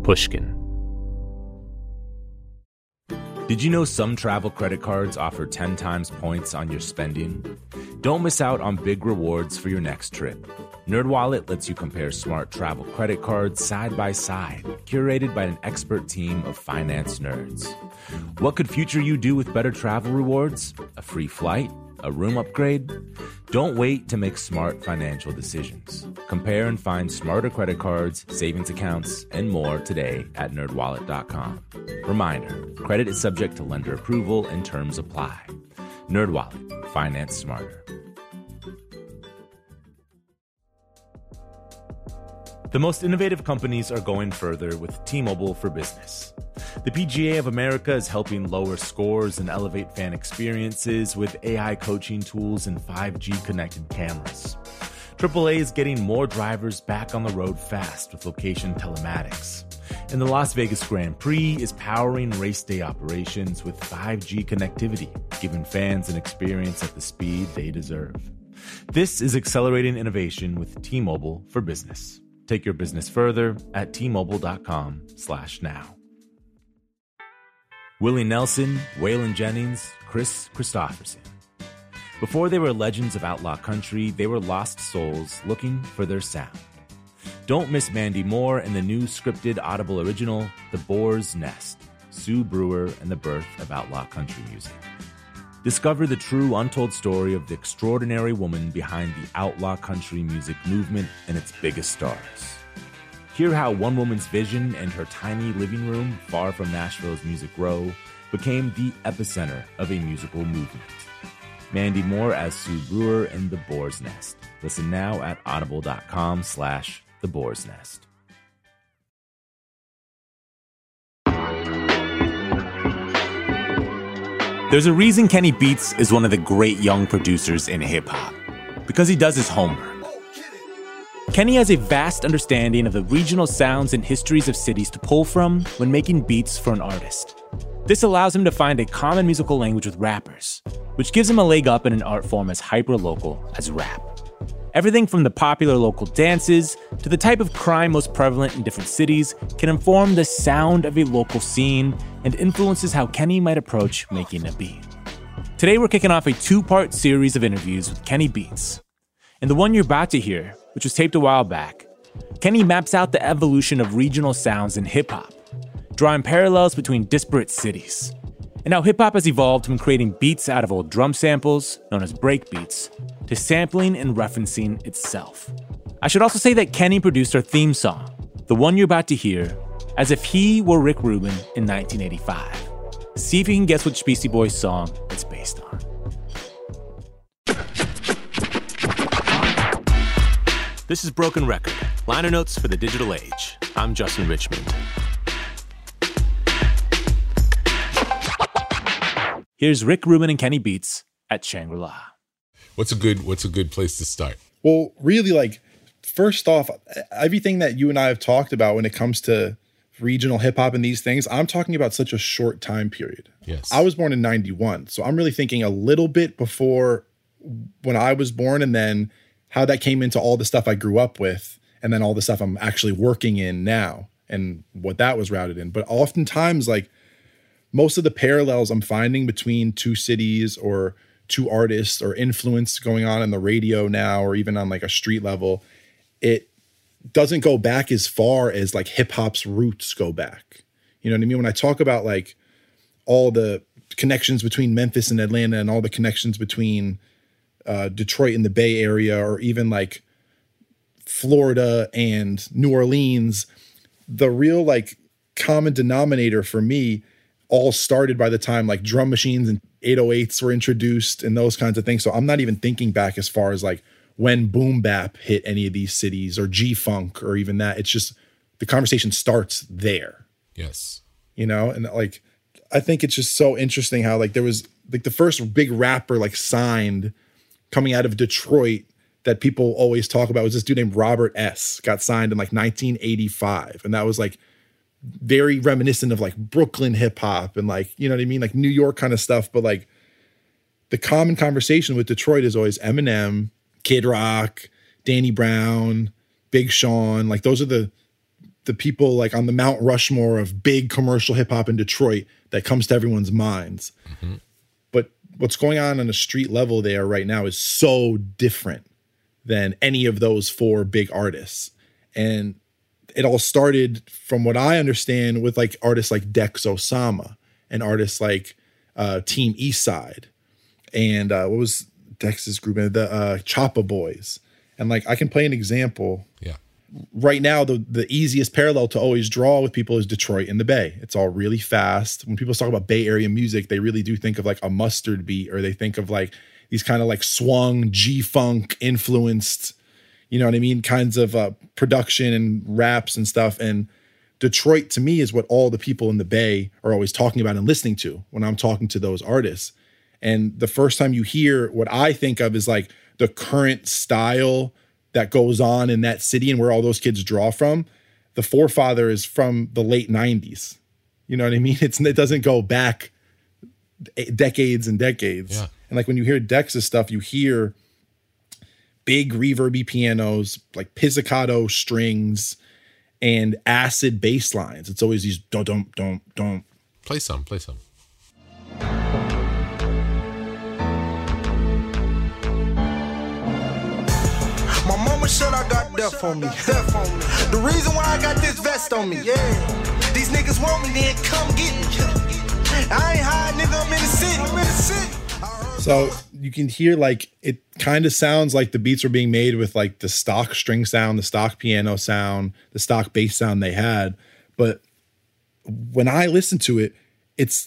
Pushkin. Did you know some travel credit cards offer 10 times points on your spending? Don't miss out on big rewards for your next trip. NerdWallet lets you compare smart travel credit cards side by side, curated by an expert team of finance nerds. What could future you do with better travel rewards? A free flight? A room upgrade? Don't wait to make smart financial decisions. Compare and find smarter credit cards, savings accounts, and more today at nerdwallet.com. Reminder, credit is subject to lender approval and terms apply. NerdWallet, finance smarter. The most innovative companies are going further with T-Mobile for Business. The PGA of America is helping lower scores and elevate fan experiences with AI coaching tools and 5G connected cameras. AAA is getting more drivers back on the road fast with location telematics. And the Las Vegas Grand Prix is powering race day operations with 5G connectivity, giving fans an experience at the speed they deserve. This is accelerating innovation with T-Mobile for Business. Take your business further at T-Mobile.com/now. Willie Nelson, Waylon Jennings, Chris Christopherson. Before they were legends of outlaw country, they were lost souls looking for their sound. Don't miss Mandy Moore and the new scripted Audible original, The Boar's Nest, Sue Brewer and the Birth of Outlaw Country Music. Discover the true untold story of the extraordinary woman behind the outlaw country music movement and its biggest stars. Hear how one woman's vision and her tiny living room, far from Nashville's Music Row, became the epicenter of a musical movement. Mandy Moore as Sue Brewer in The Boar's Nest. Listen now at audible.com/The Boar's Nest. There's a reason Kenny Beats is one of the great young producers in hip-hop. Because he does his homework. Kenny has a vast understanding of the regional sounds and histories of cities to pull from when making beats for an artist. This allows him to find a common musical language with rappers, which gives him a leg up in an art form as hyper-local as rap. Everything from the popular local dances to the type of crime most prevalent in different cities can inform the sound of a local scene and influences how Kenny might approach making a beat. Today we're kicking off a 2-part series of interviews with Kenny Beats. And the one you're about to hear, which was taped a while back, Kenny maps out the evolution of regional sounds in hip-hop, drawing parallels between disparate cities, and how hip-hop has evolved from creating beats out of old drum samples, known as break beats, to sampling and referencing itself. I should also say that Kenny produced our theme song, the one you're about to hear, as if he were Rick Rubin in 1985. See if you can guess which Beastie Boys song it's based on. This is Broken Record, liner notes for the digital age. I'm Justin Richmond. Here's Rick Rubin and Kenny Beats at Shangri-La. What's a good place to start? Well, really, like, first off, everything that you and I have talked about when it comes to regional hip hop and these things, I'm talking about such a short time period. Yes. I was born in 91, so I'm really thinking a little bit before when I was born, and then how that came into all the stuff I grew up with, and then all the stuff I'm actually working in now and what that was routed in. But oftentimes, like, most of the parallels I'm finding between two cities or two artists or influence going on the radio now, or even on like a street level, it doesn't go back as far as like hip hop's roots go back. You know what I mean? When I talk about like all the connections between Memphis and Atlanta and all the connections between Detroit and the Bay Area, or even like Florida and New Orleans, the real like common denominator for me all started by the time like drum machines and 808s were introduced and those kinds of things. So I'm not even thinking back as far as like when boom bap hit any of these cities or G-funk or even that. It's just the conversation starts there. Yes. You know, and like I think it's just so interesting how like there was like the first big rapper like signed coming out of Detroit that people always talk about was this dude named Robert S. Got signed in like 1985. And that was like very reminiscent of like Brooklyn hip hop and like, you know what I mean? Like New York kind of stuff. But like the common conversation with Detroit is always Eminem, Kid Rock, Danny Brown, Big Sean. Like those are the the people like on the Mount Rushmore of big commercial hip hop in Detroit that comes to everyone's minds. Mm-hmm. But what's going on a street level there right now is so different than any of those four big artists. And it all started, from what I understand, with like artists like Dex Osama and artists like Team Eastside and what was Dex's group? The Choppa Boys. And like I can play an example. Yeah. Right now, the easiest parallel to always draw with people is Detroit and the Bay. It's all really fast. When people talk about Bay Area music, they really do think of like a Mustard beat, or they think of like these kind of like swung G-funk influenced, you know what I mean, kinds of production and raps and stuff. And Detroit to me is what all the people in the Bay are always talking about and listening to when I'm talking to those artists. And the first time you hear what I think of is like the current style that goes on in that city and where all those kids draw from, the forefather is from the late 90s. You know what I mean? It doesn't go back decades and decades. Yeah. And like when you hear Dex's stuff, you hear big reverby pianos, like pizzicato strings and acid bass lines. It's always these don't. Play some. My mama said I got death on me. The reason why I got this vest on me, yeah. These niggas want me, then come get me. I ain't high, nigga, I'm in the city. So you can hear like it kind of sounds like the beats were being made with like the stock string sound, the stock piano sound, the stock bass sound they had. But when I listen to it, it's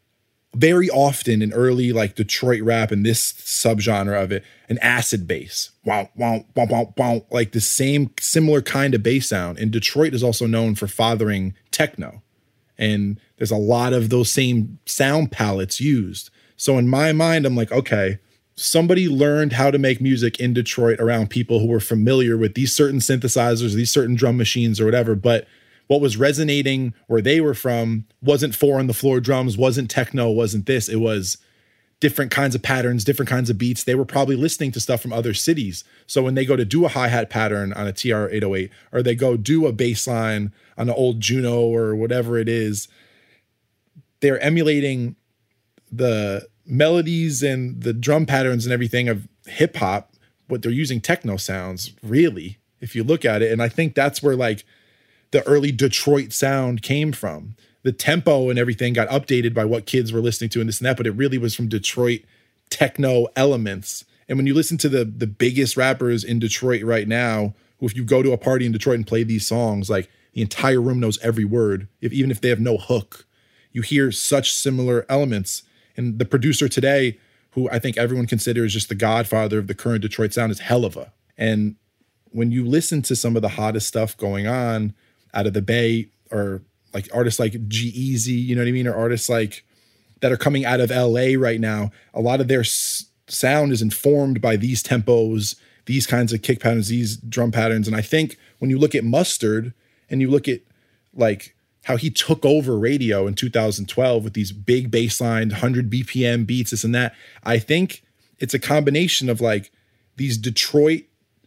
very often in early like Detroit rap and this subgenre of it, an acid bass, wow, wow, wow, wow, wow, like the same similar kind of bass sound. And Detroit is also known for fathering techno, and there's a lot of those same sound palettes used. So in my mind, I'm like, okay, somebody learned how to make music in Detroit around people who were familiar with these certain synthesizers, these certain drum machines or whatever, but what was resonating where they were from wasn't four on the floor drums, wasn't techno, wasn't this. It was different kinds of patterns, different kinds of beats. They were probably listening to stuff from other cities. So when they go to do a hi-hat pattern on a TR-808, or they go do a bass line on an old Juno or whatever it is, they're emulating the melodies and the drum patterns and everything of hip hop, but they're using techno sounds, really, if you look at it. And I think that's where like the early Detroit sound came from. The tempo and everything got updated by what kids were listening to and this and that, but it really was from Detroit techno elements. And when you listen to the biggest rappers in Detroit right now, who if you go to a party in Detroit and play these songs, like the entire room knows every word, even if they have no hook. You hear such similar elements. And the producer today, who I think everyone considers just the godfather of the current Detroit sound, is Helluva. And when you listen to some of the hottest stuff going on out of the Bay, or like artists like G-Eazy, you know what I mean? Or artists like that are coming out of LA right now, a lot of their sound is informed by these tempos, these kinds of kick patterns, these drum patterns. And I think when you look at Mustard and you look at like how he took over radio in 2012 with these big bassline, 100 BPM beats, this and that, I think it's a combination of like these Detroit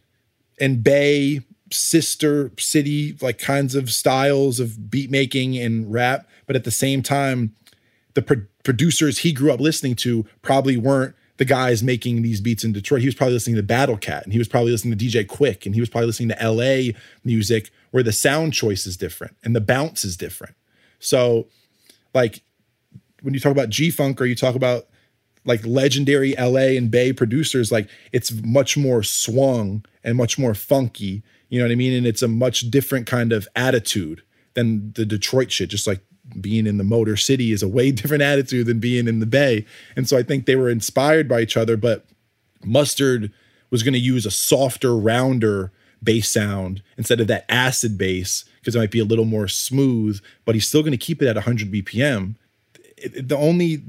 and Bay sister city like kinds of styles of beat making and rap, but at the same time the producers he grew up listening to probably weren't the guys making these beats in Detroit. He was probably listening to Battle Cat, and he was probably listening to DJ Quick, and he was probably listening to LA music where the sound choice is different and the bounce is different. So like when you talk about G-Funk or you talk about like legendary LA and Bay producers, like it's much more swung and much more funky. You know what I mean? And it's a much different kind of attitude than the Detroit shit. Just like being in the Motor City is a way different attitude than being in the Bay. And so I think they were inspired by each other, but Mustard was going to use a softer, rounder bass sound instead of that acid bass because it might be a little more smooth, but he's still going to keep it at 100 BPM. The only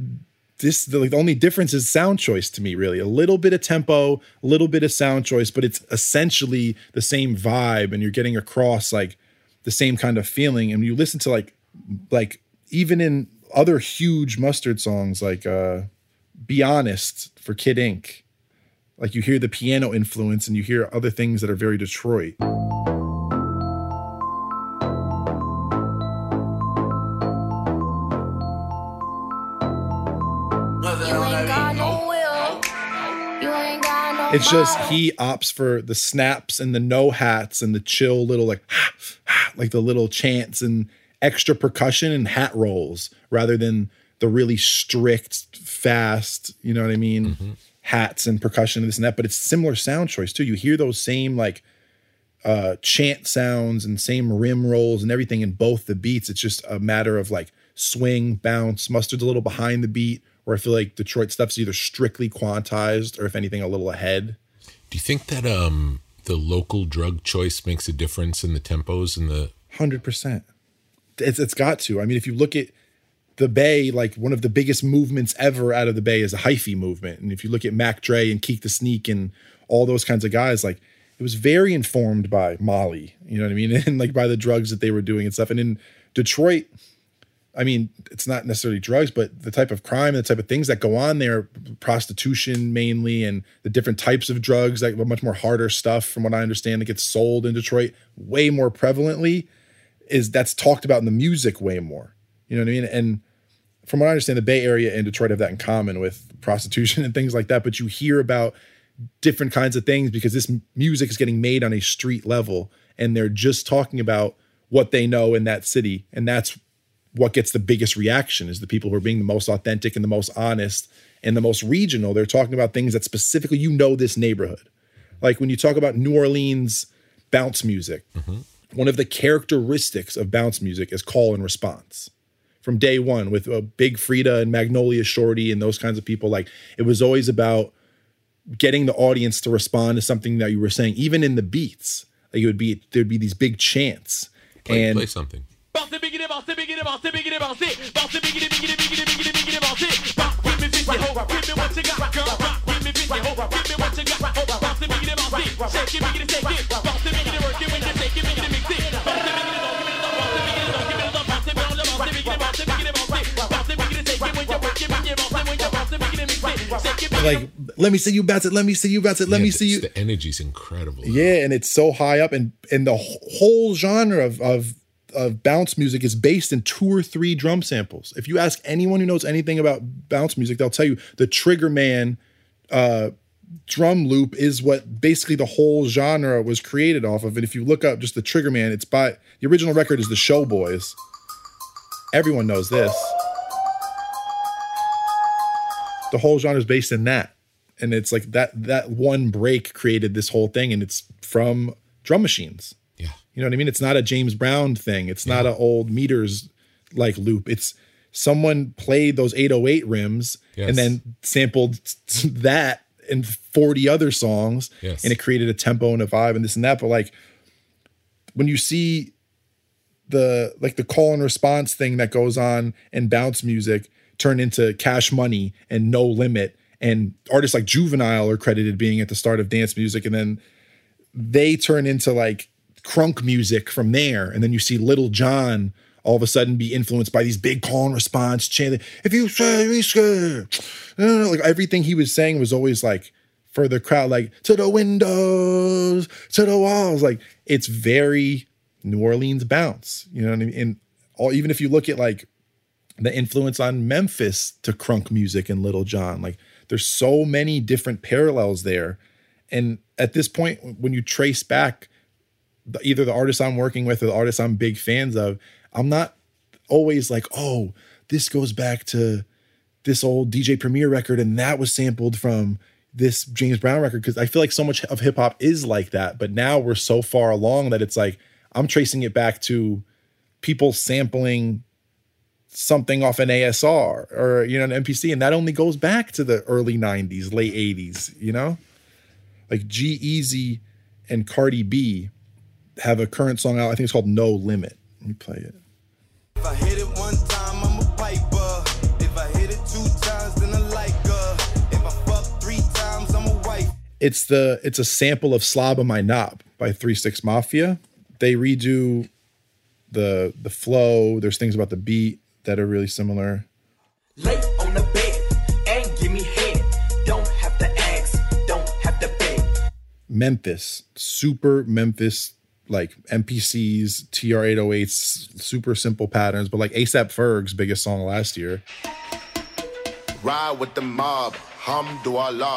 difference is sound choice to me, really. A little bit of tempo, a little bit of sound choice, but it's essentially the same vibe and you're getting across like the same kind of feeling. And you listen to like even in other huge Mustard songs, like Be Honest for Kid Ink, like you hear the piano influence and you hear other things that are very Detroit. It's just he opts for the snaps and the no hats and the chill little like the little chants and extra percussion and hat rolls rather than the really strict, fast, you know what I mean? Hats and percussion and this and that. But it's similar sound choice too. You hear those same like chant sounds and same rim rolls and everything in both the beats. It's just a matter of like swing, bounce. Mustard's a little behind the beat, where I feel like Detroit stuff's either strictly quantized or if anything a little ahead. Do you think that the local drug choice makes a difference in the tempos and the 100%? It's got to. I mean, if you look at the Bay, like one of the biggest movements ever out of the Bay is a hyphy movement. And if you look at Mac Dre and Keek the Sneak and all those kinds of guys, like it was very informed by Molly, you know what I mean? And like by the drugs that they were doing and stuff. And in Detroit, I mean, it's not necessarily drugs, but the type of crime, the type of things that go on there, prostitution mainly, and the different types of drugs, like much more harder stuff from what I understand that gets sold in Detroit way more prevalently, that's talked about in the music way more. You know what I mean? And from what I understand, the Bay Area and Detroit have that in common with prostitution and things like that. But you hear about different kinds of things because this music is getting made on a street level and they're just talking about what they know in that city. And that's what gets the biggest reaction, is the people who are being the most authentic and the most honest and the most regional. They're talking about things that specifically, you know, this neighborhood. Like when you talk about New Orleans bounce music, one of the characteristics of bounce music is call and response. From day one with Big Frida and Magnolia Shorty and those kinds of people, like it was always about getting the audience to respond to something that you were saying, even in the beats. Like there'd be these big chants. play something. Like, let me see you bounce it. Let me see you bounce it. Let me see you. The energy's incredible. Yeah, and it's so high up, and the whole genre of bounce music is based in 2 or 3 drum samples. If you ask anyone who knows anything about bounce music, they'll tell you the Trigger Man drum loop is what basically the whole genre was created off of. And if you look up just the Trigger Man, it's by the original record is the Showboys. Everyone knows this. The whole genre is based in that. And it's like that one break created this whole thing, and it's from drum machines. Yeah. You know what I mean? It's not a James Brown thing. It's not an old meters like loop. It's someone played those 808 rims and then sampled that in 40 other songs. Yes. And it created a tempo and a vibe and this and that. But like when you see the call and response thing that goes on in bounce music turn into Cash Money and No Limit, and artists like Juvenile are credited being at the start of dance music, and then they turn into like crunk music from there. And then you see Little John all of a sudden be influenced by these big call and response chanting, if you say we scared. Like everything he was saying was always like for the crowd, like to the windows, to the walls. Like it's very New Orleans bounce, you know what I mean? And even if you look at like the influence on Memphis to crunk music and Little John, like there's so many different parallels there. And at this point, when you trace back either the artists I'm working with or the artists I'm big fans of, I'm not always like, oh, this goes back to this old DJ Premier record and that was sampled from this James Brown record. Because I feel like so much of hip hop is like that. But now we're so far along that it's like I'm tracing it back to people sampling something off an ASR or, you know, an MPC. And that only goes back to the early 90s, late 80s, you know? Like G-Eazy and Cardi B have a current song out. I think it's called No Limit. Let me play it. If I hit it one time, I'm a piper. If I hit it 2 times, then I like her. If I fuck 3 times, I'm a wife. It's a sample of Slob on My Knob by 3 6 Mafia. They redo the flow. There's things about the beat that are really similar. Lay on the bed and give me head. Don't have to ask, don't have to beg. Memphis, super Memphis, like MPCs, TR-808s, super simple patterns, but like A$AP Ferg's biggest song last year. Ride with the mob, Hamdulillah.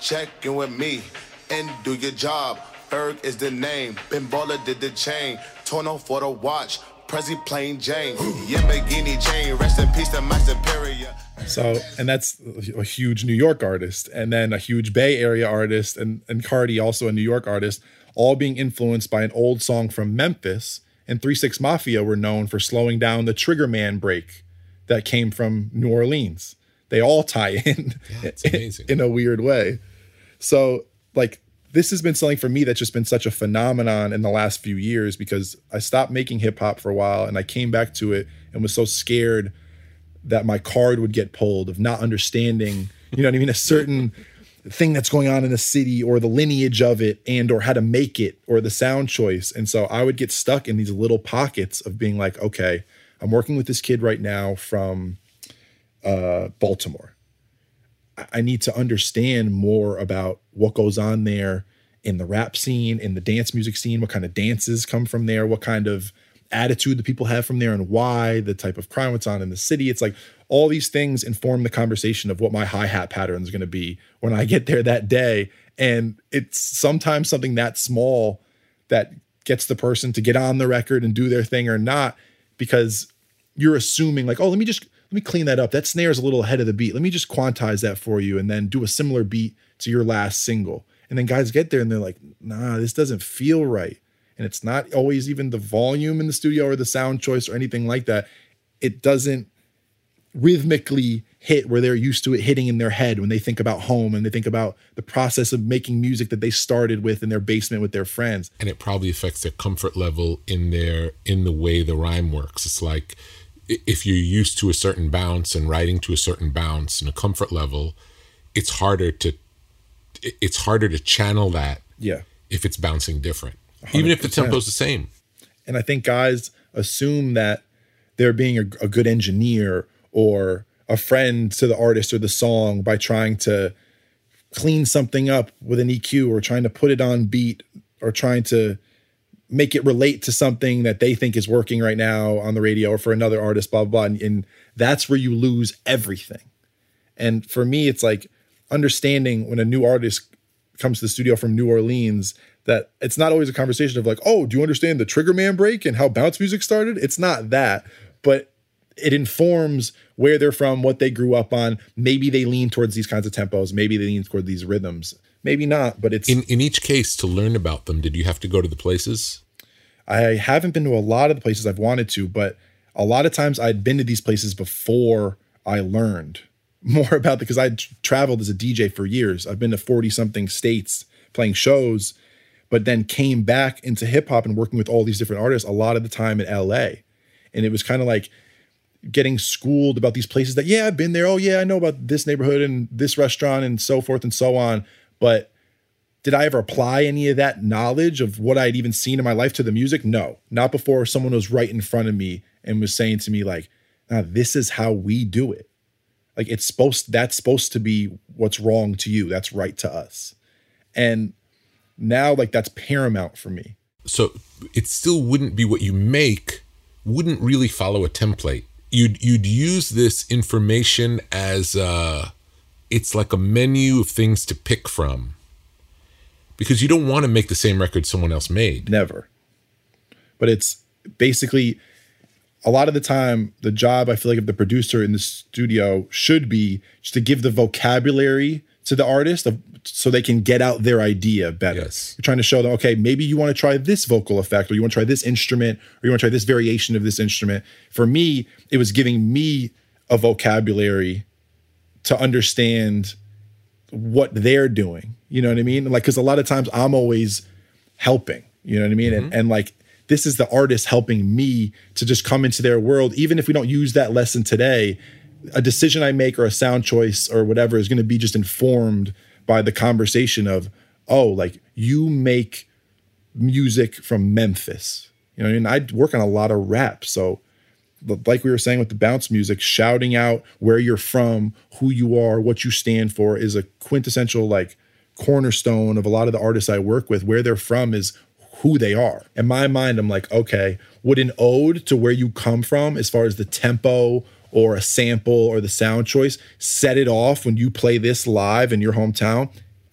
check in with me and do your job. Ferg is the name, Ben Baller did the chain, Torno for the watch, Prezi plain Jane, Yamborghini chain, rest in peace to my superior. So, and that's a huge New York artist, and then a huge Bay Area artist, and Cardi, also a New York artist, all being influenced by an old song from Memphis. And 3 6 Mafia were known for slowing down the Trigger Man break that came from New Orleans. They all tie in, in a weird way. So, like, this has been something for me that's just been such a phenomenon in the last few years, because I stopped making hip hop for a while and I came back to it and was so scared that my card would get pulled of not understanding, you know what I mean, a certain thing that's going on in a city, or the lineage of it, and or how to make it, or the sound choice. And so I would get stuck in these little pockets of being like, okay, I'm working with this kid right now from Baltimore. I need to understand more about what goes on there in the rap scene, in the dance music scene, what kind of dances come from there, what kind of attitude the people have from there, and why, the type of crime that's on in the city. It's like all these things inform the conversation of what my hi-hat pattern is going to be when I get there that day. And it's sometimes something that small that gets the person to get on the record and do their thing or not, because you're assuming like, oh, let me clean that up. That snare is a little ahead of the beat. Let me just quantize that for you and then do a similar beat to your last single. And then guys get there and they're like, nah, this doesn't feel right. And it's not always even the volume in the studio or the sound choice or anything like that. It doesn't rhythmically hit where they're used to it hitting in their head when they think about home and they think about the process of making music that they started with in their basement with their friends. And it probably affects their comfort level in the way the rhyme works. It's like if you're used to a certain bounce and writing to a certain bounce and a comfort level, it's harder to channel that. Yeah. If it's bouncing different. 100%. Even if the tempo's the same. And I think guys assume that they're being a good engineer or a friend to the artist or the song by trying to clean something up with an EQ or trying to put it on beat or trying to make it relate to something that they think is working right now on the radio or for another artist, blah, blah, blah. And that's where you lose everything. And for me, it's like understanding when a new artist comes to the studio from New Orleans, that it's not always a conversation of like, oh, do you understand the Trigger Man break and how bounce music started? It's not that, but it informs where they're from, what they grew up on. Maybe they lean towards these kinds of tempos. Maybe they lean toward these rhythms. Maybe not, but it's... In each case, to learn about them, did you have to go to the places? I haven't been to a lot of the places I've wanted to, but a lot of times I'd been to these places before I learned more about it, because I'd traveled as a DJ for years. I've been to 40-something states playing shows, but then came back into hip hop and working with all these different artists a lot of the time in LA. And it was kind of like getting schooled about these places that, yeah, I've been there. Oh yeah, I know about this neighborhood and this restaurant and so forth and so on. But did I ever apply any of that knowledge of what I'd even seen in my life to the music? No, not before someone was right in front of me and was saying to me like, this is how we do it. Like that's supposed to be what's wrong to you. That's right to us. And now like that's paramount for me. So it still wouldn't be what you make, wouldn't really follow a template. You'd use this information as it's like a menu of things to pick from, because you don't want to make the same record someone else made. Never. But it's basically a lot of the time, the job I feel like of the producer in the studio should be just to give the vocabulary to the artist so they can get out their idea better. Yes. You're trying to show them, okay, maybe you want to try this vocal effect, or you want to try this instrument, or you want to try this variation of this instrument. For me, it was giving me a vocabulary to understand what they're doing. You know what I mean? Like, because a lot of times I'm always helping, you know what I mean? Mm-hmm. And like, this is the artist helping me to just come into their world. Even if we don't use that lesson today, a decision I make or a sound choice or whatever is going to be just informed by the conversation of, oh, like you make music from Memphis. You know what I mean? I work on a lot of rap. So like we were saying with the bounce music, shouting out where you're from, who you are, what you stand for is a quintessential like cornerstone of a lot of the artists I work with. Where they're from is who they are. In my mind, I'm like, okay, would an ode to where you come from as far as the tempo or a sample or the sound choice set it off when you play this live in your hometown?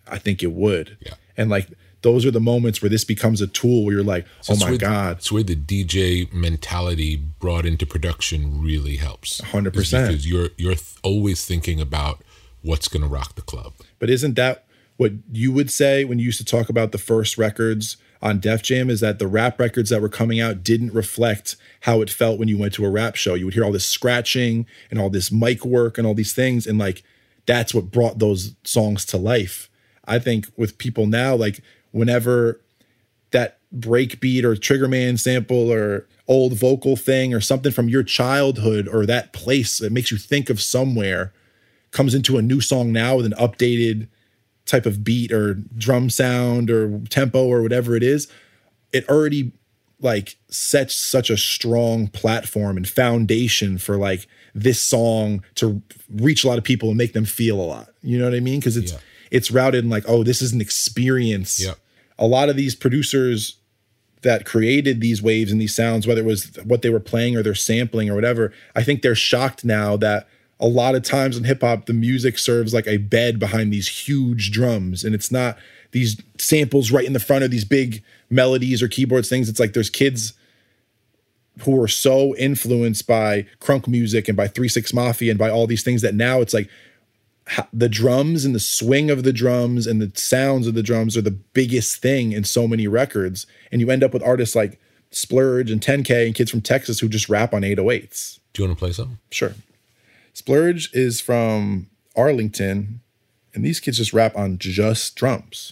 I think it would. Yeah. And like those are the moments where this becomes a tool where you're like, So oh my God. It's where the DJ mentality brought into production really helps. 100%. Because you're always thinking about what's going to rock the club. But isn't that what you would say when you used to talk about the first records on Def Jam, is that the rap records that were coming out didn't reflect how it felt when you went to a rap show? You would hear all this scratching and all this mic work and all these things. And like, that's what brought those songs to life. I think with people now, like whenever that breakbeat or Triggerman sample or old vocal thing or something from your childhood or that place that makes you think of somewhere comes into a new song now with an updated type of beat or drum sound or tempo or whatever it is, it already like sets such a strong platform and foundation for like this song to reach a lot of people and make them feel a lot. You know what I mean? Because it's routed in like, oh, this is an experience. Yeah. A lot of these producers that created these waves and these sounds, whether it was what they were playing or their sampling or whatever, I think they're shocked now that a lot of times in hip hop, the music serves like a bed behind these huge drums. And it's not these samples right in the front of these big melodies or keyboards things. It's like there's kids who are so influenced by crunk music and by 3 6 Mafia and by all these things that now it's like the drums and the swing of the drums and the sounds of the drums are the biggest thing in so many records. And you end up with artists like Splurge and 10K and kids from Texas who just rap on 808s. Do you want to play something? Sure. Splurge is from Arlington, and these kids just rap on just drums.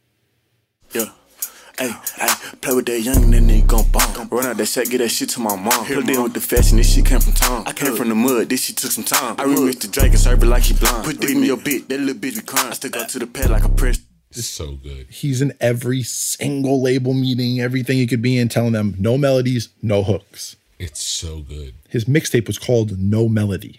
Yeah. Hey, play with that young, that nigga gon' bomb. Run out that set, get that shit to my mom. Play deal with the fashion, this shit came from Tom. I came from the mud, this shit took some time. I remix the Drake and serve it like he blind. Put dick in your bit, that little bitch be crying. I still go to the pad like a press. It's so good. He's in every single label meeting, everything he could be in, telling them no melodies, no hooks. It's so good. His mixtape was called No Melody.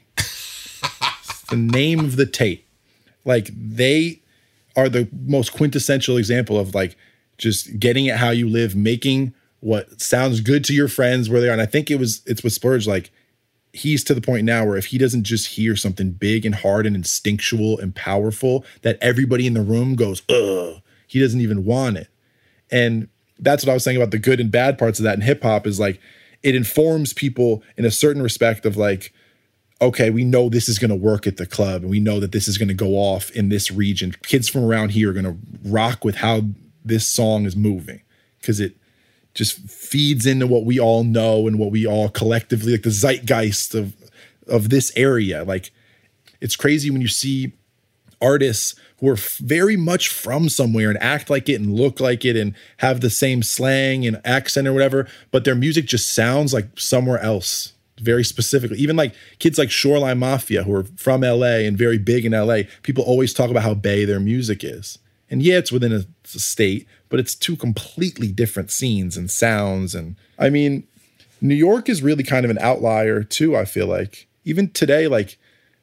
The name of the tape. Like, they are the most quintessential example of like just getting it how you live, making what sounds good to your friends where they are. And I think it's with Splurge, like he's to the point now where if he doesn't just hear something big and hard and instinctual and powerful that everybody in the room goes, ugh, he doesn't even want it. And that's what I was saying about the good and bad parts of that in hip hop is like, it informs people in a certain respect of like, okay, we know this is going to work at the club and we know that this is going to go off in this region. Kids from around here are going to rock with how this song is moving because it just feeds into what we all know and what we all collectively, like the zeitgeist of this area. Like, it's crazy when you see artists who are very much from somewhere and act like it and look like it and have the same slang and accent or whatever, but their music just sounds like somewhere else. Very specifically, even like kids like Shoreline Mafia who are from LA and very big in LA, people always talk about how Bay their music is. And yeah, it's within a state, but it's two completely different scenes and sounds. And I mean, New York is really kind of an outlier too, I feel like. Even today, like,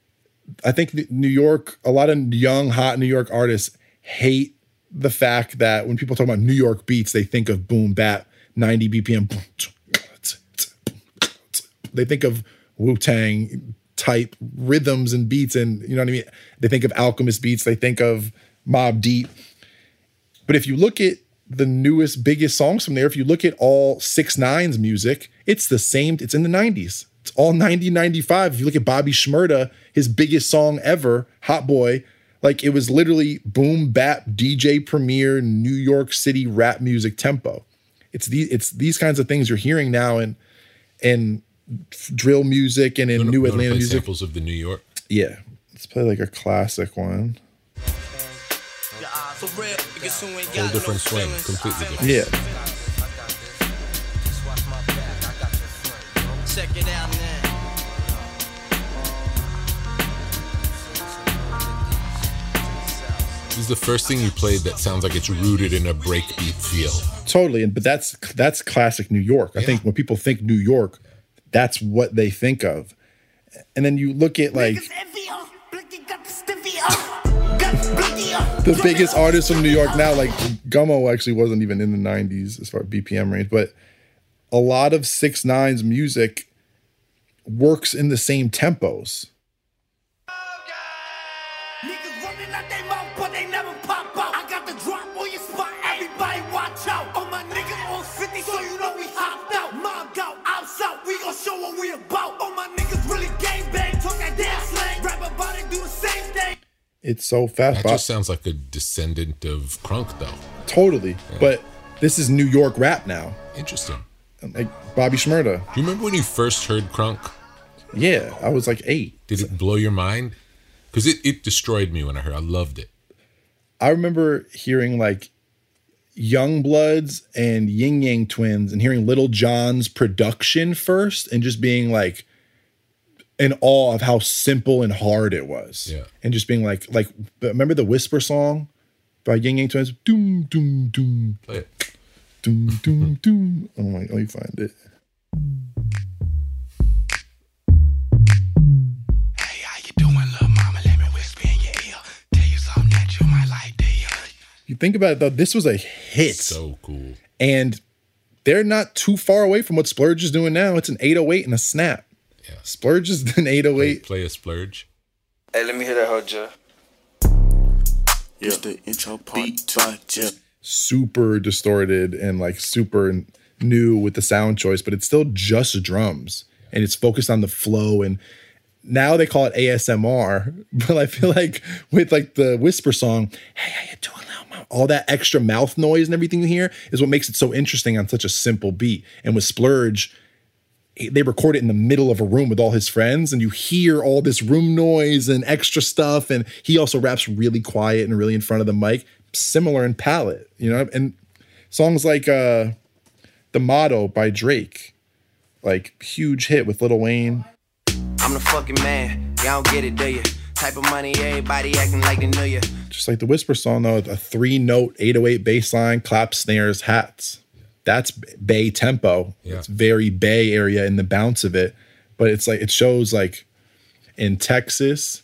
I think New York, a lot of young, hot New York artists hate the fact that when people talk about New York beats, they think of boom, bap, 90 BPM, they think of Wu-Tang type rhythms and beats and, you know what I mean? They think of Alchemist beats. They think of Mobb Deep. But if you look at the newest, biggest songs from there, if you look at all 6ix9ine's music, it's the same. It's in the 90s. It's all 90, 95. If you look at Bobby Shmurda, his biggest song ever, Hot Boy, like it was literally boom, bap, DJ Premier, New York City rap music tempo. It's these kinds of things you're hearing now and drill music and in New Atlanta music. Samples of the New York. Yeah, let's play like a classic one. Whole different swing, completely different. Yeah. Check it out now. This is the first thing you played that sounds like it's rooted in a breakbeat feel. Totally, but that's classic New York. I think when people think New York, that's what they think of. And then you look at like the biggest artists from New York now, like Gummo actually wasn't even in the 90s as far as BPM range, but a lot of 6ix9ine's music works in the same tempos. Niggas running out they mouth, but they never pop out. It's so fast. That just sounds like a descendant of Crunk, though. Totally. Yeah. But this is New York rap now. Interesting. Like Bobby Shmurda. Do you remember when you first heard Crunk? Yeah, I was like 8. Did it blow your mind? Because it destroyed me when I heard. I loved it. I remember hearing like Youngbloods and Ying Yang Twins and hearing Little John's production first and just being like in awe of how simple and hard it was. Yeah. And just being like remember the Whisper song by Ying Yang Twins? Doom, doom, doom. Play it. Doom, doom, doom. Oh my, let me find it. Hey, how you doing, little mama? Let me whisper in your ear. Tell you something that you might like to hear. You think about it though, this was a hit. So cool. And they're not too far away from what Splurge is doing now. It's an 808 and a snap. Yeah. Splurge is an 808. Play a Splurge. Hey, let me hear that whole Jeff. It's the intro beat by Jeff. Super distorted and like super new with the sound choice, but it's still just drums and it's focused on the flow. And now they call it ASMR, but I feel like with like the Whisper song, hey, how you doing, little mama? All that extra mouth noise and everything here is what makes it so interesting on such a simple beat. And with Splurge, they record it in the middle of a room with all his friends and you hear all this room noise and extra stuff. And he also raps really quiet and really in front of the mic, similar in palette, you know? And songs like The Motto by Drake, like huge hit with Lil Wayne. I'm the fucking man, y'all don't get it, do you? Type of money, everybody acting like they knew you. Just like the Whisper song though, a 3-note 808 bass line, clap, snares, hats. That's Bay tempo. Yeah. It's very Bay area in the bounce of it. But it's like, it shows like in Texas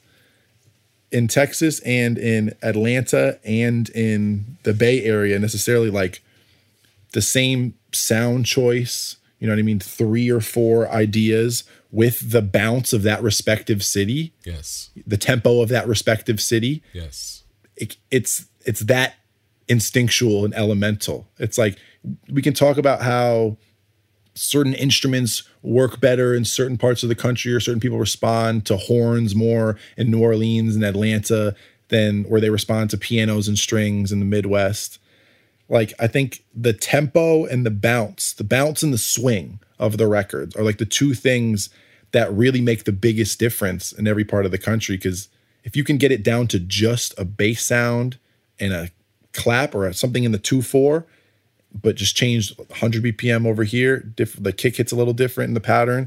and in Atlanta and in the Bay Area, necessarily like the same sound choice, you know what I mean? 3 or 4 ideas with the bounce of that respective city. Yes. The tempo of that respective city. Yes. It's that instinctual and elemental. It's like, we can talk about how certain instruments work better in certain parts of the country or certain people respond to horns more in New Orleans and Atlanta than where they respond to pianos and strings in the Midwest. Like, I think the tempo and the bounce and the swing of the records are like the 2 things that really make the biggest difference in every part of the country. Because if you can get it down to just a bass sound and a clap or something in the 2/4, but just change 100 BPM over here. The kick hits a little different in the pattern.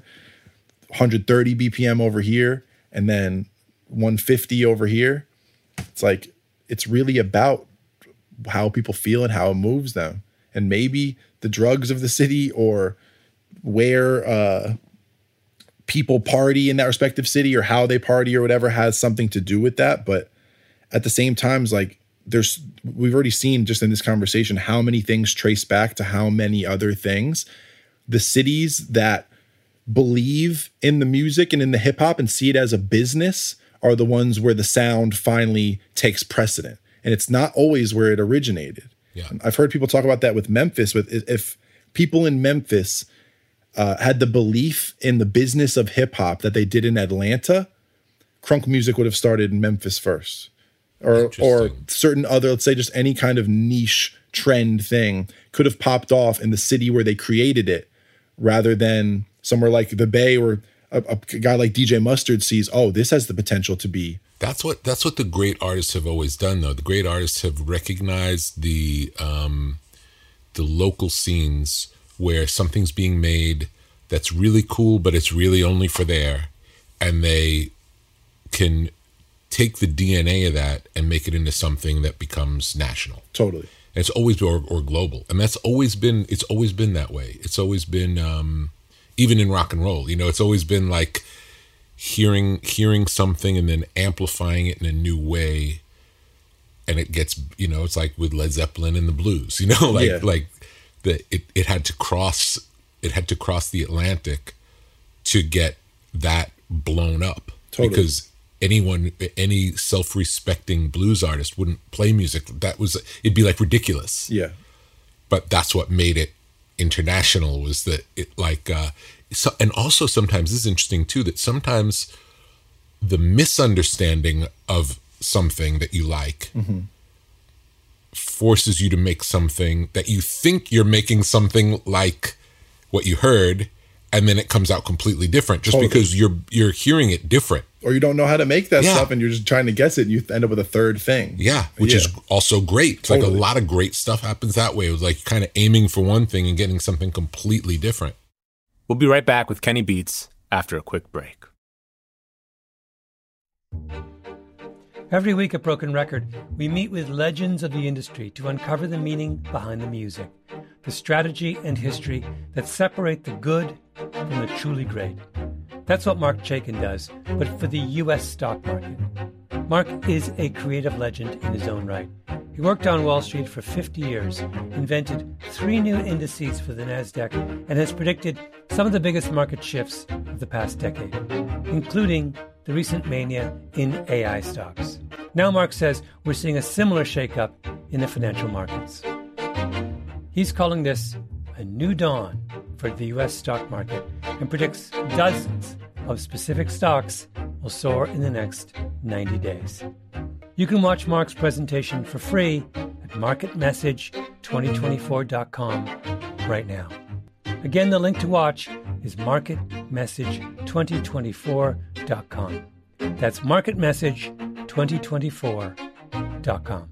130 BPM over here, and then 150 over here. It's like, it's really about how people feel and how it moves them. And maybe the drugs of the city or where people party in that respective city or how they party or whatever has something to do with that. But at the same time, it's like, we've already seen just in this conversation how many things trace back to how many other things. The cities that believe in the music and in the hip hop and see it as a business are the ones where the sound finally takes precedent. And it's not always where it originated. Yeah. I've heard people talk about that with Memphis. If people in Memphis had the belief in the business of hip hop that they did in Atlanta, crunk music would have started in Memphis first. Or certain other, let's say just any kind of niche trend thing could have popped off in the city where they created it rather than somewhere like the Bay where a guy like DJ Mustard sees, oh, this has the potential to be. That's what the great artists have always done, though. The great artists have recognized the local scenes where something's being made that's really cool, but it's really only for there, and they can take the DNA of that and make it into something that becomes national. Totally. And it's always or global. And it's always been that way. It's always been even in rock and roll, you know, it's always been like hearing something and then amplifying it in a new way. And it gets, you know, it's like with Led Zeppelin and the blues, you know, it had to cross the Atlantic to get that blown up. Totally. Because any self-respecting blues artist wouldn't play music. It'd be like ridiculous. Yeah. But that's what made it international, was that it like, and also sometimes this is interesting too, that sometimes the misunderstanding of something that you like forces you to make something that you think you're making something like what you heard, and then it comes out completely different just because you're hearing it different. Or you don't know how to make that stuff and you're just trying to guess it and you end up with a third thing. Yeah, which is also great. It's like a lot of great stuff happens that way. It was like kind of aiming for one thing and getting something completely different. We'll be right back with Kenny Beats after a quick break. Every week at Broken Record, we meet with legends of the industry to uncover the meaning behind the music, the strategy and history that separate the good from the truly great. That's what Marc Chaikin does, but for the U.S. stock market. Marc is a creative legend in his own right. He worked on Wall Street for 50 years, invented 3 new indices for the NASDAQ, and has predicted some of the biggest market shifts of the past decade, including the recent mania in AI stocks. Now Marc says we're seeing a similar shakeup in the financial markets. He's calling this a new dawn for the U.S. stock market and predicts dozens of specific stocks will soar in the next 90 days. You can watch Marc's presentation for free at marketmessage2024.com right now. Again, the link to watch is marketmessage2024.com. That's marketmessage2024.com.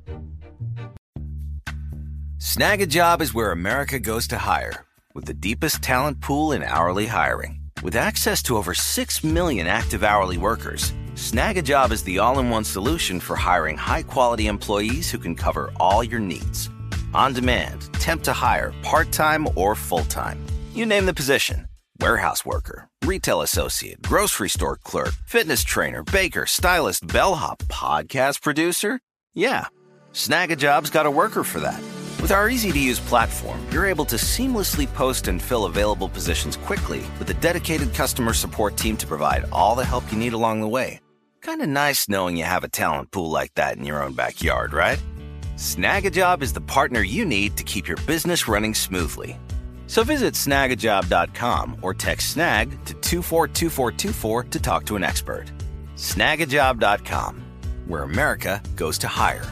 Snag a Job is where America goes to hire, with the deepest talent pool in hourly hiring. With access to over 6 million active hourly workers, Snag a Job is the all-in-one solution for hiring high-quality employees who can cover all your needs. On demand, temp to hire, part-time or full-time. You name the position. Warehouse worker, retail associate, grocery store clerk, fitness trainer, baker, stylist, bellhop, podcast producer. Yeah, Snag a Job's got a worker for that. With our easy-to-use platform, you're able to seamlessly post and fill available positions quickly with a dedicated customer support team to provide all the help you need along the way. Kind of nice knowing you have a talent pool like that in your own backyard, right? Snag a Job is the partner you need to keep your business running smoothly. So visit snagajob.com or text snag to 242424 to talk to an expert. Snagajob.com, where America goes to hire.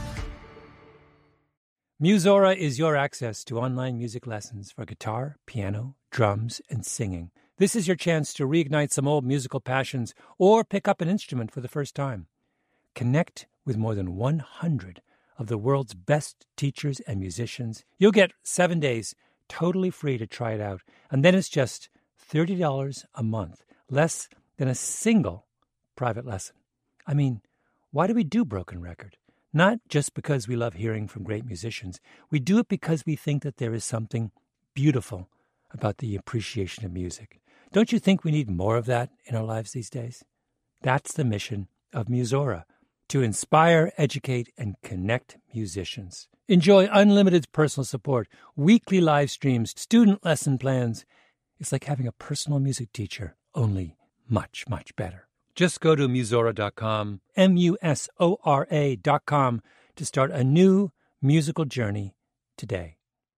Musora is your access to online music lessons for guitar, piano, drums, and singing. This is your chance to reignite some old musical passions or pick up an instrument for the first time. Connect with more than 100 of the world's best teachers and musicians. You'll get 7 days totally free to try it out. And then it's just $30 a month, less than a single private lesson. I mean, why do we do Broken Record? Not just because we love hearing from great musicians. We do it because we think that there is something beautiful about the appreciation of music. Don't you think we need more of that in our lives these days? That's the mission of Musora, to inspire, educate, and connect musicians. Enjoy unlimited personal support, weekly live streams, student lesson plans. It's like having a personal music teacher, only much, much better. Just go to Musora.com, Musora.com, to start a new musical journey today.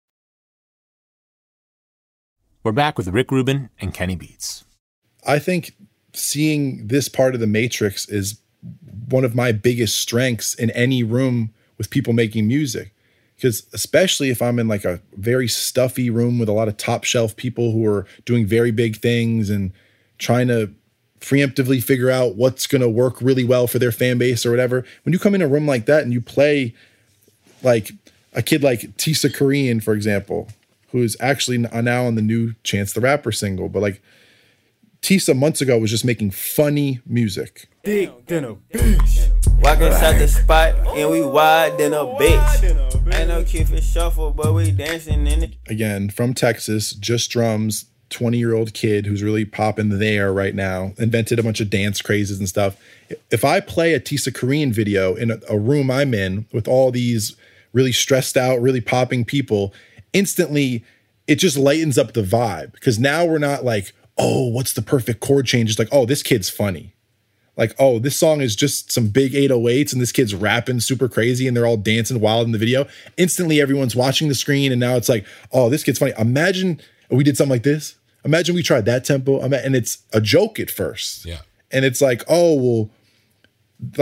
We're back with Rick Rubin and Kenny Beats. I think seeing this part of the Matrix is one of my biggest strengths in any room with people making music. Because especially if I'm in like a very stuffy room with a lot of top shelf people who are doing very big things and trying to preemptively figure out what's going to work really well for their fan base or whatever. When you come in a room like that and you play like a kid like Tisa Korean, for example, who's actually now on the new Chance the Rapper single, but like Tisa months ago was just making funny music. Dick than a bitch. Walk inside the spot and we wide than a bitch. Ain't no kid for shuffle, but we dancing in it. Again, from Texas, just drums, 20-year-old kid who's really popping there right now, invented a bunch of dance crazes and stuff. If I play a Tisa Korean video in a room I'm in with all these really stressed out, really popping people, instantly it just lightens up the vibe. Because now we're not like, oh, what's the perfect chord change? It's like, oh, this kid's funny. Like, oh, this song is just some big 808s and this kid's rapping super crazy and they're all dancing wild in the video. Instantly, everyone's watching the screen and now it's like, oh, this kid's funny. Imagine we did something like this. Imagine we tried that tempo. And it's a joke at first. Yeah. And it's like, oh, well, like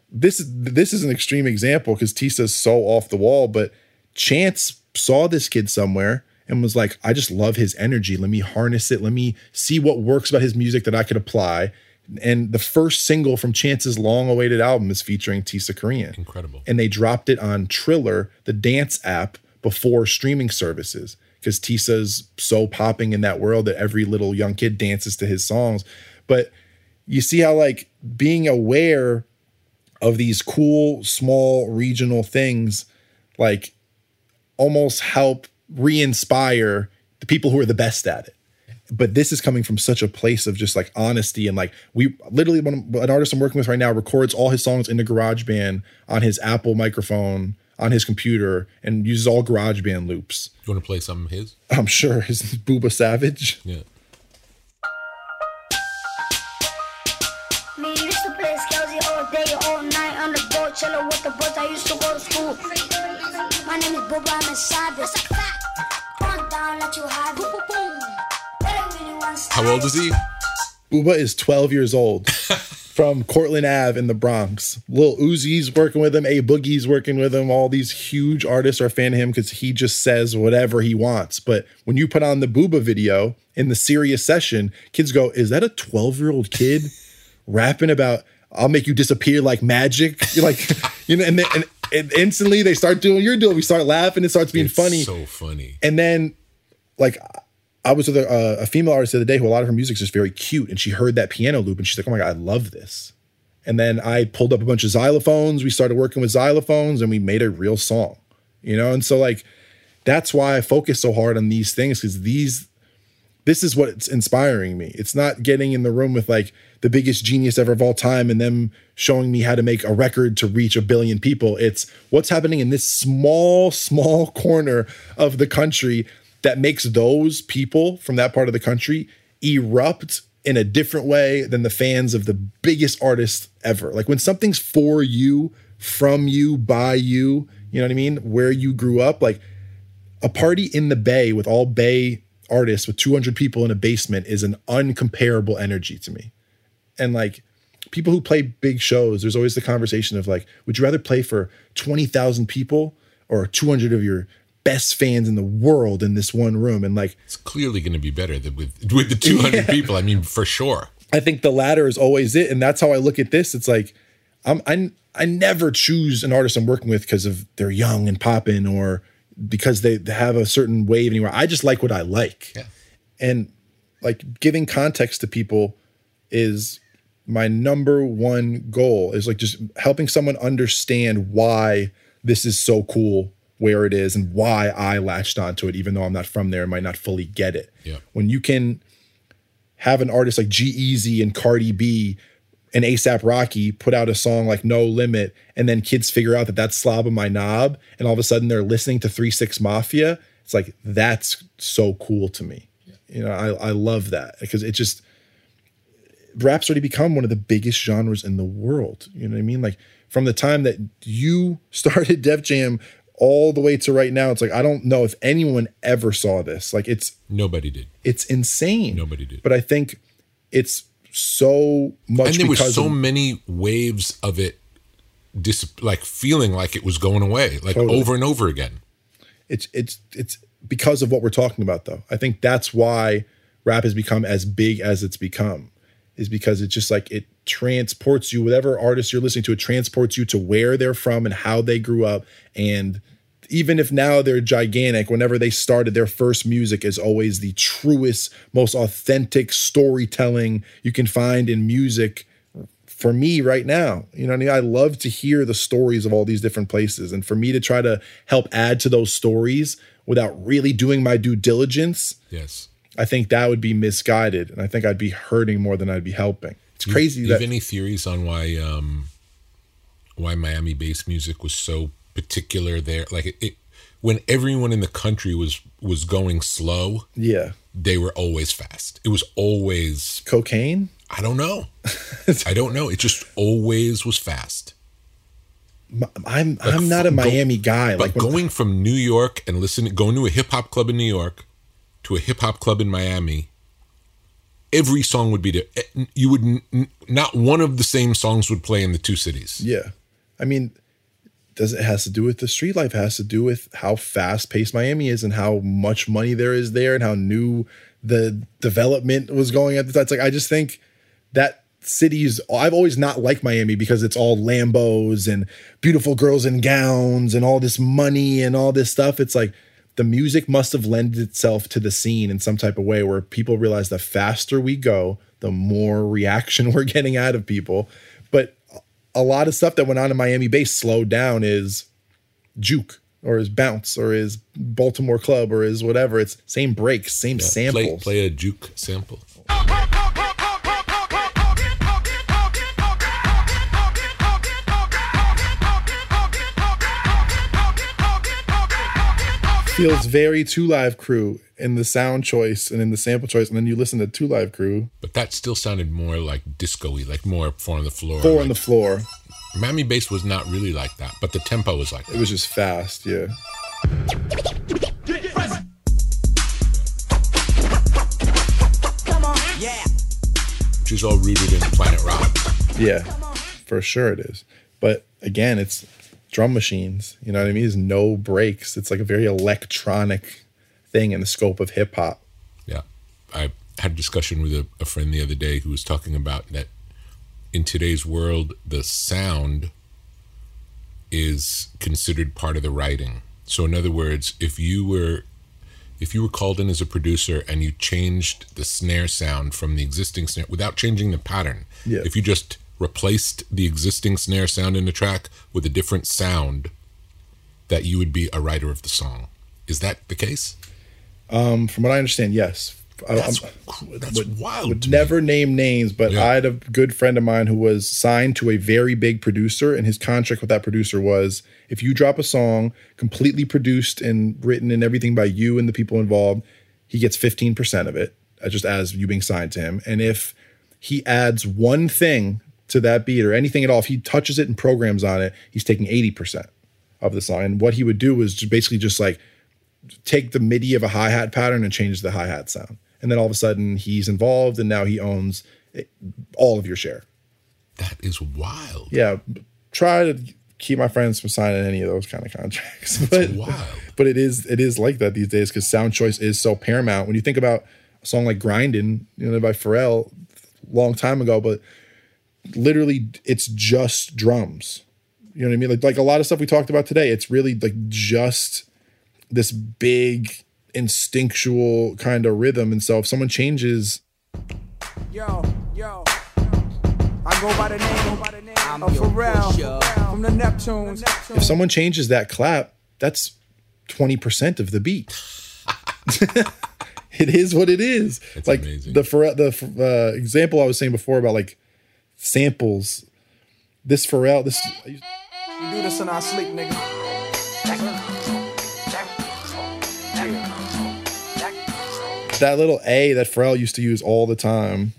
this is an extreme example because Tisa's so off the wall, but Chance saw this kid somewhere and was like, I just love his energy. Let me harness it. Let me see what works about his music that I could apply. And the first single from Chance's long-awaited album is featuring Tisa Korean. Incredible. And they dropped it on Triller, the dance app, before streaming services because Tisa's so popping in that world that every little young kid dances to his songs. But you see how like being aware of these cool, small, regional things like almost help re-inspire the people who are the best at it. But this is coming from such a place of just like honesty and like we literally, an artist I'm working with right now records all his songs into GarageBand on his Apple microphone on his computer and uses all GarageBand loops. You want to play some of his? I'm sure his Booba Savage. Yeah. Me used to play Skelzy all day, all night on the boat, chillin' with the boys. I used to go to school. My name is Booba, I'm a savage. Point down, let you have it. How old is he? Booba is 12 years old from Cortland Ave in the Bronx. Lil Uzi's working with him. A Boogie's working with him. All these huge artists are a fan of him because he just says whatever he wants. But when you put on the Booba video in the serious session, kids go, is that a 12-year-old kid rapping about, I'll make you disappear like magic? You're like, you know, and instantly they start doing what you're doing. We start laughing. It starts being funny. So funny. And then like, I was with a female artist the other day who a lot of her music is just very cute. And she heard that piano loop and she's like, oh my God, I love this. And then I pulled up a bunch of xylophones. We started working with xylophones and we made a real song, you know? And so like, that's why I focus so hard on these things because this is what's inspiring me. It's not getting in the room with like the biggest genius ever of all time and them showing me how to make a record to reach 1 billion people. It's what's happening in this small, small corner of the country that makes those people from that part of the country erupt in a different way than the fans of the biggest artists ever. Like when something's for you, from you, by you, you know what I mean? Where you grew up, like a party in the Bay with all Bay artists with 200 people in a basement is an uncomparable energy to me. And like people who play big shows, there's always the conversation of like, would you rather play for 20,000 people or 200 of your best fans in the world in this one room? And like, it's clearly going to be better than with the 200 people. I mean, for sure. I think the latter is always it. And that's how I look at this. It's like, I never choose an artist I'm working with because of they're young and popping or because they have a certain wave anywhere. I just like what I like. Yeah. And like giving context to people is my number one goal, is like just helping someone understand why this is so cool where it is and why I latched onto it, even though I'm not from there and might not fully get it. Yeah. When you can have an artist like G-Eazy and Cardi B and A$AP Rocky put out a song like No Limit, and then kids figure out that that's Slob of My Knob, and all of a sudden they're listening to 3 6 Mafia, it's like, that's so cool to me. Yeah. You know, I love that because it just, rap's already become one of the biggest genres in the world. You know what I mean? Like from the time that you started Def Jam all the way to right now, it's like, I don't know if anyone ever saw this. Like nobody did. It's insane. Nobody did. But I think it's so much, and there was so many waves of it, like feeling like it was going away, like totally. Over and over again. It's because of what we're talking about, though. I think that's why rap has become as big as it's become, is because it's just like it transports you, whatever artist you're listening to, it transports you to where they're from and how they grew up. And even if now they're gigantic, whenever they started, their first music is always the truest, most authentic storytelling you can find in music for me right now. You know what I mean? I love to hear the stories of all these different places. And for me to try to help add to those stories without really doing my due diligence, yes, I think that would be misguided. And I think I'd be hurting more than I'd be helping. It's crazy. Do you have any theories on why Miami-based music was so particular there? Like it when everyone in the country was going slow, yeah, they were always fast. It was always cocaine. I don't know. I don't know. It just always was fast. I'm not a Miami guy. But like going from New York and going to a hip hop club in New York to a hip hop club in Miami, every song would be there. You would not one of the same songs would play in the two cities. Yeah. I mean, it has to do with the street life. It has to do with how fast paced Miami is and how much money there is there and how new the development was going at the time. It's like, I just think that cities, I've always not liked Miami because it's all Lambos and beautiful girls in gowns and all this money and all this stuff. It's like the music must have lended itself to the scene in some type of way where people realize the faster we go, the more reaction we're getting out of people. But a lot of stuff that went on in Miami bass slowed down is juke or is bounce or is Baltimore club or is whatever. It's same breaks, same samples. Play a juke sample. Feels very 2 Live Crew in the sound choice and in the sample choice, and then you listen to 2 Live Crew. But that still sounded more like disco-y, like more 4 on the floor. 4 on the floor. Miami bass was not really like that, but the tempo was like that. It was just fast, yeah. Which is all rooted in Planet Rock. Yeah, for sure it is. But again, it's drum machines, you know what I mean? There's no breaks. It's like a very electronic thing in the scope of hip hop. Yeah. I had a discussion with a friend the other day who was talking about that in today's world, the sound is considered part of the writing. So in other words, if you were called in as a producer and you changed the snare sound from the existing snare without changing the pattern, if you just replaced the existing snare sound in the track with a different sound, that you would be a writer of the song. Is that the case? From what I understand, yes. That's wild. Would never name names, but I had a good friend of mine who was signed to a very big producer, and his contract with that producer was, if you drop a song completely produced and written and everything by you and the people involved, he gets 15% of it, just as you being signed to him. And if he adds one thing to that beat or anything at all, if he touches it and programs on it, he's taking 80% of the song. And what he would do was basically just like take the MIDI of a hi-hat pattern and change the hi-hat sound. And then all of a sudden he's involved and now he owns all of your share. That is wild. Yeah. Try to keep my friends from signing any of those kind of contracts. That's wild. But it is like that these days because sound choice is so paramount. When you think about a song like Grindin', by Pharrell, long time ago, but literally it's just drums. You know what I mean? Like a lot of stuff we talked about today, it's really like just this big instinctual kind of rhythm. And so if someone changes, yo, I go by the name of Pharrell from the Neptunes. If someone changes that clap, that's 20% of the beat. It is what it is. That's like amazing. The example I was saying before about like samples. This Pharrell, we do this in our sleep, nigga. That little A that Pharrell used to use all the time,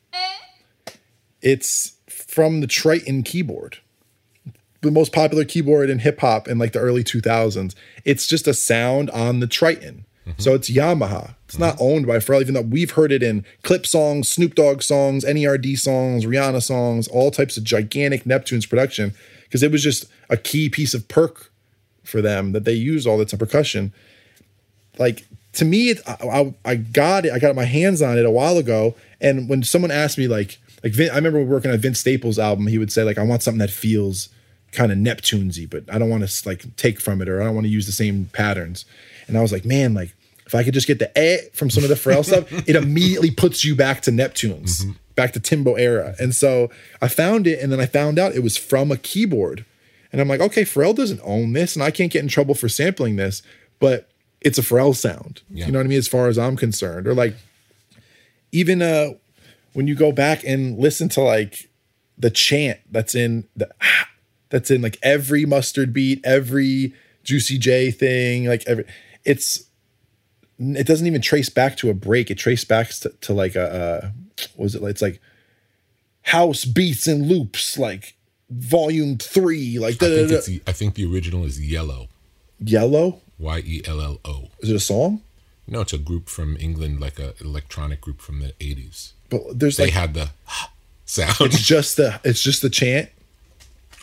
it's from the Triton keyboard, the most popular keyboard in hip hop in like the early 2000s. It's just a sound on the Triton. Mm-hmm. So it's Yamaha. It's not owned by Pharrell, even though we've heard it in Clip songs, Snoop Dogg songs, NERD songs, Rihanna songs, all types of gigantic Neptunes production, because it was just a key piece of perk for them that they used all the time, percussion. Like, to me, I got it. I got my hands on it a while ago. And when someone asked me, like I remember working on Vince Staples' album, he would say, like, I want something that feels kind of Neptunesy, but I don't want to like take from it, or I don't want to use the same patterns. And I was like, man, like if I could just get the from some of the Pharrell stuff, it immediately puts you back to Neptunes, back to Timbo era. And so I found it, and then I found out it was from a keyboard. And I'm like, okay, Pharrell doesn't own this, and I can't get in trouble for sampling this, but it's a Pharrell sound. Yeah. You know what I mean? As far as I'm concerned. Or like even when you go back and listen to like the chant that's in like every Mustard beat, every Juicy J thing, like it doesn't even trace back to a break. It traced back to like what was it? It's like house beats and loops, like volume 3. Like I think the original is Yellow. Yellow? Yello. Is it a song? No, it's a group from England, like an electronic group from the 80s. But they had the sound. It's just the chant.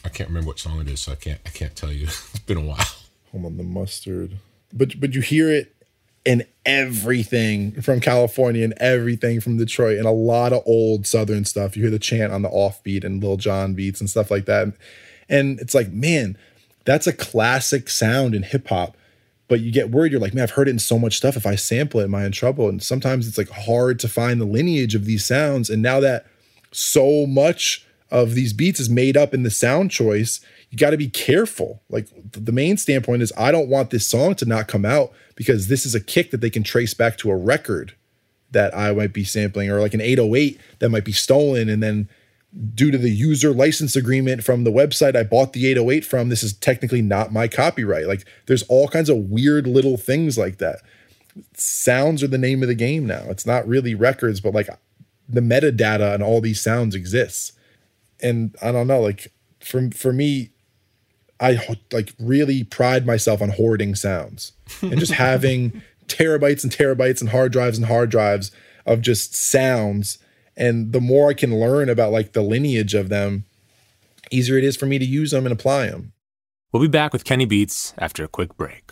I can't remember what song it is, so I can't tell you. It's been a while. Hold on, the Mustard. But you hear it in everything from California and everything from Detroit and a lot of old Southern stuff. You hear the chant on the offbeat and Lil Jon beats and stuff like that. And it's like, man, that's a classic sound in hip hop. But you get worried. You're like, man, I've heard it in so much stuff. If I sample it, am I in trouble? And sometimes it's like hard to find the lineage of these sounds. And now that so much of these beats is made up in the sound choice, you got to be careful. Like the main standpoint is I don't want this song to not come out because this is a kick that they can trace back to a record that I might be sampling, or like an 808 that might be stolen. And then due to the user license agreement from the website I bought the 808 from, this is technically not my copyright. Like there's all kinds of weird little things like that. Sounds are the name of the game now. It's not really records, but like the metadata and all these sounds exists. And I don't know, like for me, I like really pride myself on hoarding sounds and just having terabytes and terabytes and hard drives of just sounds. And the more I can learn about like the lineage of them, easier it is for me to use them and apply them. We'll be back with Kenny Beats after a quick break.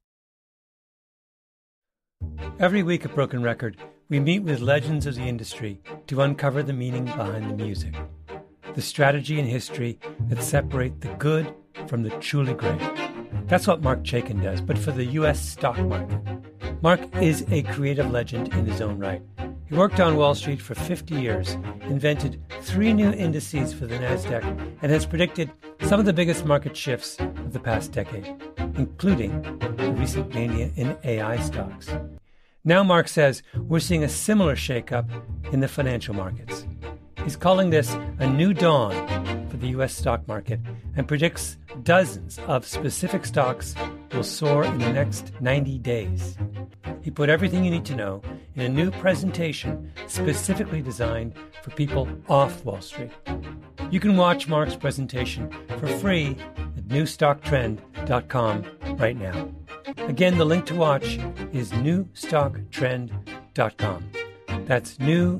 Every week at Broken Record, we meet with legends of the industry to uncover the meaning behind the music, the strategy and history that separate the good from the truly great. That's what Marc Chaikin does, but for the U.S. stock market. Marc is a creative legend in his own right. He worked on Wall Street for 50 years, invented 3 new indices for the NASDAQ, and has predicted some of the biggest market shifts of the past decade, including the recent mania in AI stocks. Now Marc says we're seeing a similar shakeup in the financial markets. He's calling this a new dawn for the U.S. stock market and predicts dozens of specific stocks will soar in the next 90 days. He put everything you need to know in a new presentation specifically designed for people off Wall Street. You can watch Marc's presentation for free at newstocktrend.com right now. Again, the link to watch is newstocktrend.com. That's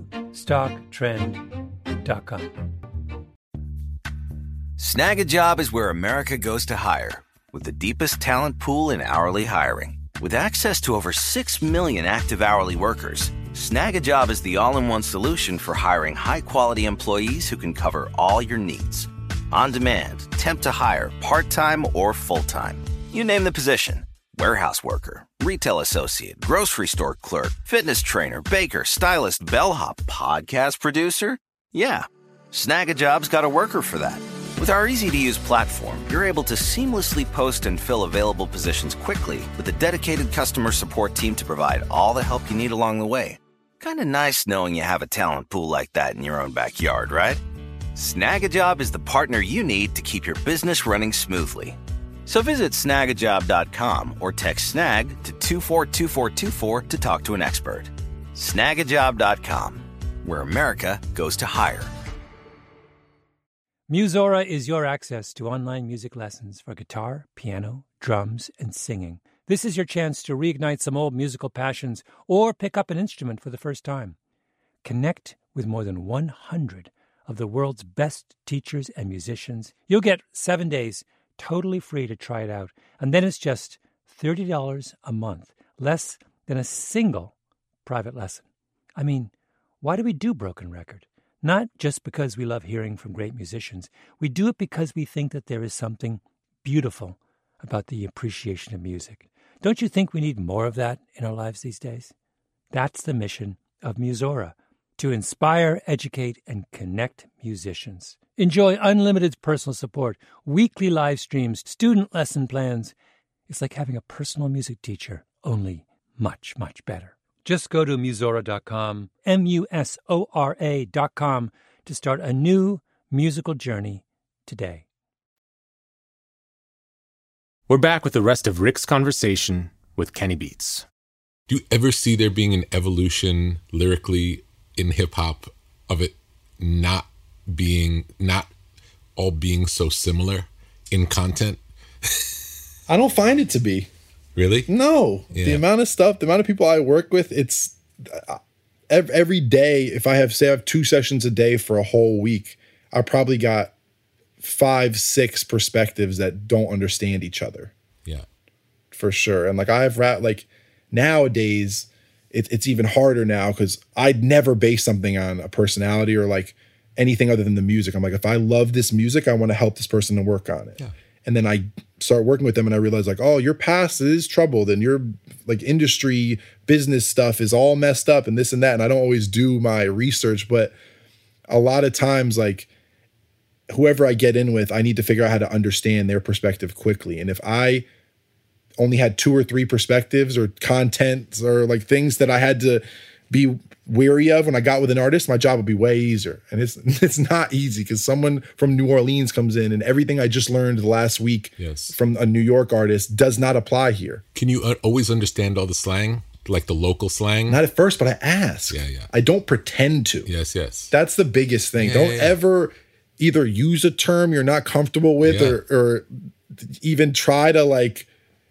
newstocktrend.com. Snag a Job is where America goes to hire, with the deepest talent pool in hourly hiring. With access to over 6 million active hourly workers, Snag a Job is the all-in-one solution for hiring high-quality employees who can cover all your needs. On demand, temp to hire, part-time or full-time. You name the position. Warehouse worker, retail associate, grocery store clerk, fitness trainer, baker, stylist, bellhop, podcast producer. Yeah, Snag a Job's got a worker for that. With our easy-to-use platform, you're able to seamlessly post and fill available positions quickly with a dedicated customer support team to provide all the help you need along the way. Kind of nice knowing you have a talent pool like that in your own backyard, right? Snag a Job is the partner you need to keep your business running smoothly. So visit snagajob.com or text snag to 242424 to talk to an expert. Snagajob.com, where America goes to hire. Musora is your access to online music lessons for guitar, piano, drums, and singing. This is your chance to reignite some old musical passions or pick up an instrument for the first time. Connect with more than 100 of the world's best teachers and musicians. You'll get 7 days totally free to try it out, and then it's just $30 a month, less than a single private lesson. I mean, why do we do Broken Record? Not just because we love hearing from great musicians. We do it because we think that there is something beautiful about the appreciation of music. Don't you think we need more of that in our lives these days? That's the mission of Musora, to inspire, educate, and connect musicians. Enjoy unlimited personal support, weekly live streams, student lesson plans. It's like having a personal music teacher, only much, much better. Just go to Musora.com, Musora.com, to start a new musical journey today. We're back with the rest of Rick's conversation with Kenny Beats. Do you ever see there being an evolution lyrically in hip-hop of it not all being so similar in content? I don't find it to be. Really? No. Yeah. The amount of stuff, the amount of people I work with, it's every day. If I have 2 sessions a day for a whole week, I probably got 5, 6 perspectives that don't understand each other. Yeah. For sure. And like I've like nowadays, it's even harder now because I'd never base something on a personality or like anything other than the music. I'm like, if I love this music, I want to help this person to work on it. Yeah. And then I start working with them and I realize like, oh, your past is troubled and your like industry business stuff is all messed up and this and that. And I don't always do my research, but a lot of times like whoever I get in with, I need to figure out how to understand their perspective quickly. And if I only had 2 or 3 perspectives or contents or like things that I had to be wary of when I got with an artist, my job would be way easier. And it's not easy because someone from New Orleans comes in and everything I just learned the last week from a New York artist does not apply here. Can you always understand all the slang, like the local slang? Not at first, but I ask. Yeah, yeah. I don't pretend to. Yes, yes. That's the biggest thing. Yeah, Don't ever either use a term you're not comfortable with or even try to like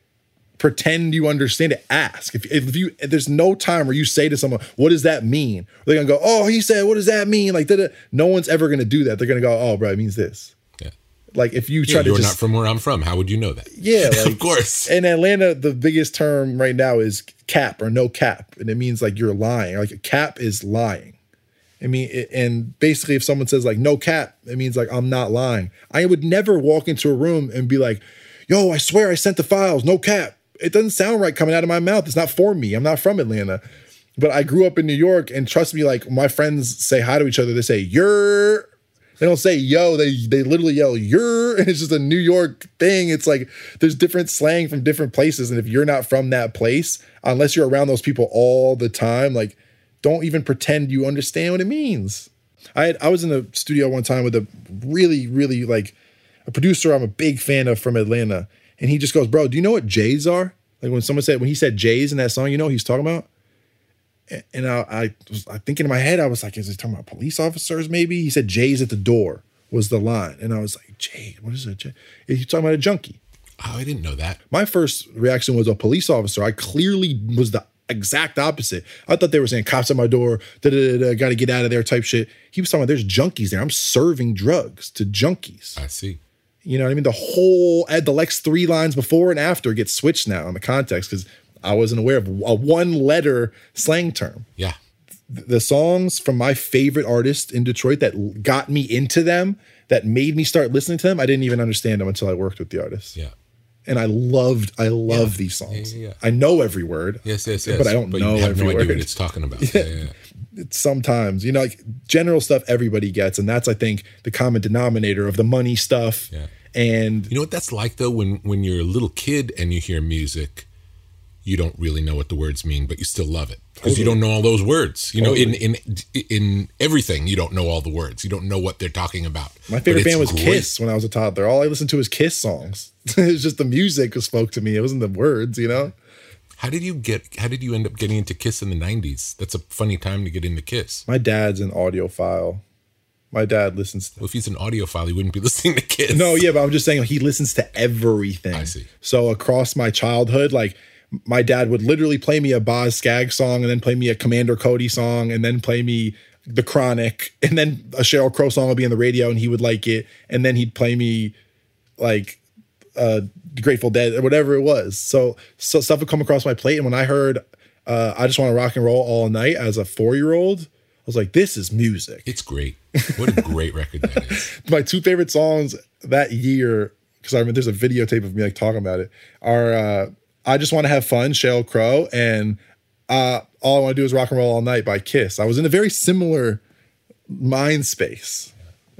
pretend you understand it. Ask. If there's no time where you say to someone, what does that mean? They're going to go, oh, he said, what does that mean? Like, no one's ever going to do that. They're going to go, oh, bro, it means this. Yeah. Like if you try to you're just, not from where I'm from. How would you know that? Yeah. Like, of course. In Atlanta, the biggest term right now is cap or no cap. And it means like you're lying. Like a cap is lying. I mean, and basically if someone says like no cap, it means like I'm not lying. I would never walk into a room and be like, yo, I swear I sent the files, no cap. It doesn't sound right coming out of my mouth. It's not for me. I'm not from Atlanta. But I grew up in New York, and trust me, like my friends say hi to each other. They say, you're. They don't say yo. They literally yell, you're. And it's just a New York thing. It's like there's different slang from different places. And if you're not from that place, unless you're around those people all the time, like don't even pretend you understand what it means. I was in the studio one time with a really, really like a producer I'm a big fan of from Atlanta. And he just goes, bro, do you know what J's are? Like when he said J's in that song, you know what he's talking about? And I was thinking in my head, I was like, is he talking about police officers maybe? He said J's at the door was the line. And I was like, Jay, what is it? He's talking about a junkie. Oh, I didn't know that. My first reaction was a police officer. I clearly was the exact opposite. I thought they were saying cops at my door, got to get out of there type shit. He was talking about there's junkies there. I'm serving drugs to junkies. I see. You know what I mean? The next 3 lines before and after gets switched now in the context because I wasn't aware of a 1-letter slang term. Yeah. The songs from my favorite artist in Detroit that got me into them, that made me start listening to them, I didn't even understand them until I worked with the artist. Yeah. And I love these songs. Yeah. I know every word. Yes. But I don't know you have every no word. idea what it's talking about. Yeah. It's sometimes, you know, like general stuff everybody gets. And that's, I think, the common denominator of the money stuff. Yeah. And you know what that's like though, when you're a little kid and you hear music, you don't really know what the words mean, but you still love it because you don't know all those words. You know, in everything, you don't know all the words. You don't know what they're talking about. My favorite band was Kiss when I was a toddler. All I listened to was Kiss songs. It was just the music that spoke to me. It wasn't the words, you know. How did you end up getting into Kiss in the 90s? That's a funny time to get into Kiss. My dad's an audiophile. My dad listens to... Well, if he's an audiophile, he wouldn't be listening to Kiss. No, yeah, but I'm just saying he listens to everything. I see. So across my childhood, like my dad would literally play me a Boz Scaggs song and then play me a Commander Cody song and then play me The Chronic and then a Sheryl Crow song would be on the radio and he would like it. And then he'd play me like Grateful Dead or whatever it was. So stuff would come across my plate. And when I heard I Just Want to Rock and Roll All Night as a 4-year-old, I was like, this is music. It's great. What a great record that is. My 2 favorite songs that year, because I remember there's a videotape of me like talking about it, are I Just Want to Have Fun, Sheryl Crow, and All I Want to Do Is Rock and Roll All Night by Kiss. I was in a very similar mind space.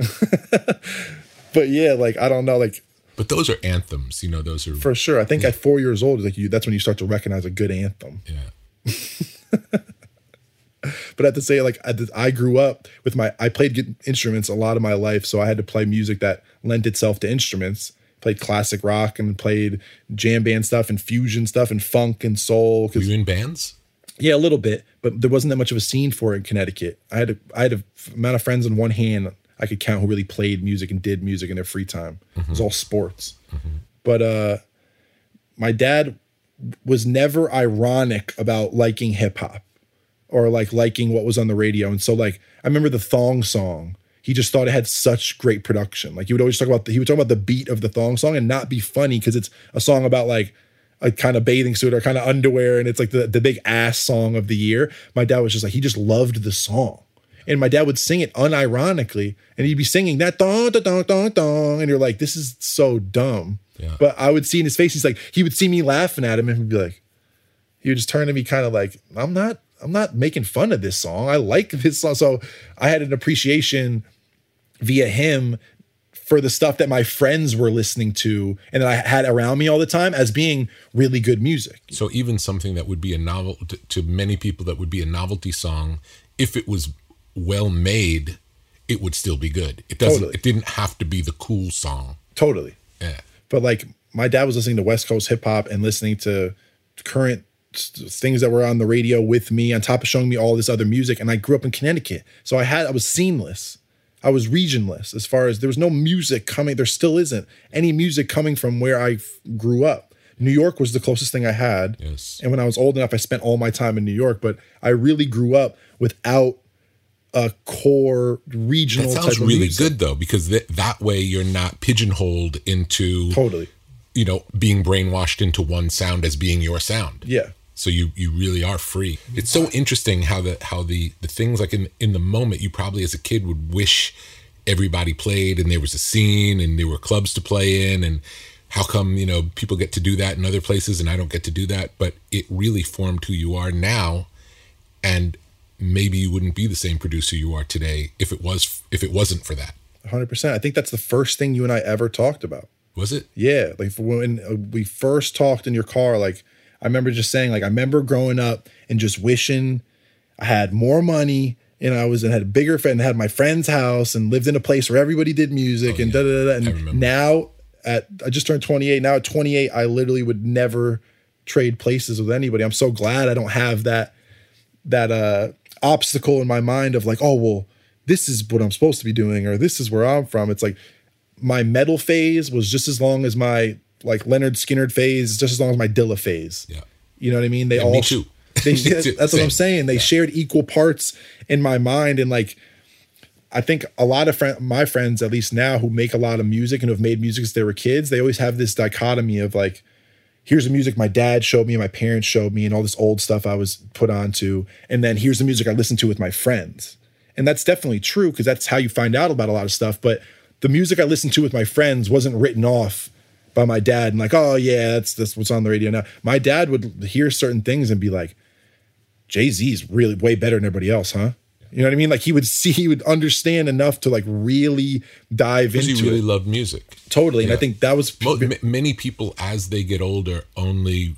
But yeah, like, I don't know, like. But those are anthems, you know, those are. For sure. I think at 4 years old, like that's when you start to recognize a good anthem. Yeah. But I have to say, like, I grew up with I played instruments a lot of my life, so I had to play music that lent itself to instruments. Played classic rock and played jam band stuff and fusion stuff and funk and soul. Were you in bands? Yeah, a little bit, but there wasn't that much of a scene for it in Connecticut. I had a amount of friends on one hand I could count who really played music and did music in their free time. Mm-hmm. It was all sports. Mm-hmm. But my dad was never ironic about liking hip hop or like liking what was on the radio. And so like, I remember the Thong song. He just thought it had such great production. Like he would talk about the beat of the thong song and not be funny because it's a song about like a kind of bathing suit or kind of underwear, and it's like the big ass song of the year. My dad was just like, he just loved the song. And my dad would sing it unironically, and he'd be singing that dong, dong, dong, dong, and you're like, this is so dumb. Yeah. But I would see in his face, he would see me laughing at him and he'd be like, he would just turn to me kind of like, I'm not making fun of this song. I like this song. So I had an appreciation via him for the stuff that my friends were listening to and that I had around me all the time as being really good music. So even something that would be a novel to many people, that would be a novelty song, if it was well made, it would still be good. It doesn't. Totally. It didn't have to be the cool song. Totally. Yeah. But like my dad was listening to West Coast hip hop and listening to current things that were on the radio with me, on top of showing me all this other music. And I grew up in Connecticut, so I was seamless. I was regionless as far as there was no music coming. There still isn't any music coming from where I grew up. New York was the closest thing I had. Yes. And when I was old enough, I spent all my time in New York, but I really grew up without a core regional type of music. That sounds really good though, because that way you're not pigeonholed into totally, being brainwashed into one sound as being your sound. Yeah. So you really are free. It's so interesting how the things like in the moment you probably as a kid would wish everybody played and there was a scene and there were clubs to play in, and how come, people get to do that in other places and I don't get to do that? But it really formed who you are now, and maybe you wouldn't be the same producer you are today if it wasn't for that. 100%. I think that's the first thing you and I ever talked about. Was it? Yeah. Like when we first talked in your car, like I remember just saying, like, I remember growing up and just wishing I had more money and had a bigger friend, had my friend's house and lived in a place where everybody did music and da da da. And now I just turned 28. Now at 28, I literally would never trade places with anybody. I'm so glad I don't have that obstacle in my mind of like, oh, well, this is what I'm supposed to be doing, or this is where I'm from. It's like my metal phase was just as long as my like Leonard Skinner phase, just as long as my Dilla phase. Yeah. You know what I mean? Me too. That's what I'm saying. They shared equal parts in my mind. And like, I think a lot of my friends, at least now, who make a lot of music and have made music since they were kids, they always have this dichotomy of like, here's the music my dad showed me and my parents showed me and all this old stuff I was put onto. And then here's the music I listened to with my friends. And that's definitely true because that's how you find out about a lot of stuff. But the music I listened to with my friends wasn't written off by my dad and like, oh yeah, that's what's on the radio now. My dad would hear certain things and be like, Jay-Z's really way better than everybody else, huh? You know what I mean? Like he would understand enough to like really dive into it. He really loved music. Totally. Yeah. And I think that was many people as they get older only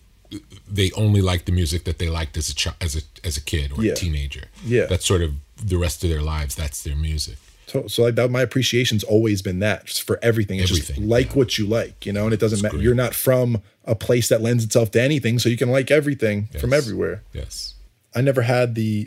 like the music that they liked as a kid or a teenager. Yeah. That's sort of the rest of their lives. That's their music. So like that, my appreciation's always been that, just for everything. It's just like what you like, and it doesn't matter. You're not from a place that lends itself to anything, so you can like everything from everywhere. Yes. I never had the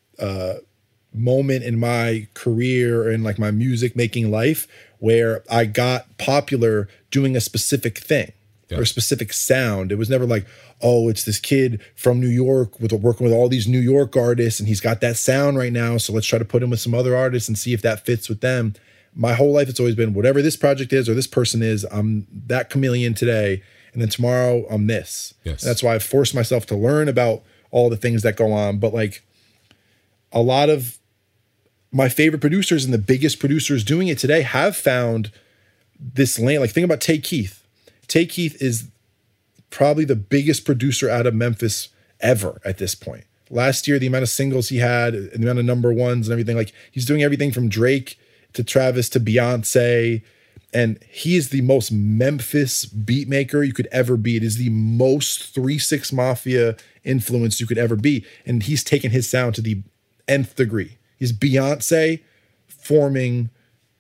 moment in my career and like my music making life where I got popular doing a specific thing or a specific sound. It was never like, oh, it's this kid from New York working with all these New York artists and he's got that sound right now, so let's try to put him with some other artists and see if that fits with them. My whole life, it's always been whatever this project is or this person is, I'm that chameleon today, and then tomorrow I'm this. Yes. And that's why I've forced myself to learn about all the things that go on. But like a lot of my favorite producers and the biggest producers doing it today have found this lane. Like think about Tay Keith. Tay Keith is probably the biggest producer out of Memphis ever at this point. Last year, the amount of singles he had, the amount of number ones and everything, like he's doing everything from Drake to Travis to Beyonce. And he is the most Memphis beat maker you could ever be. It is the most 3-6 Mafia influence you could ever be. And he's taken his sound to the nth degree. He's Beyonce forming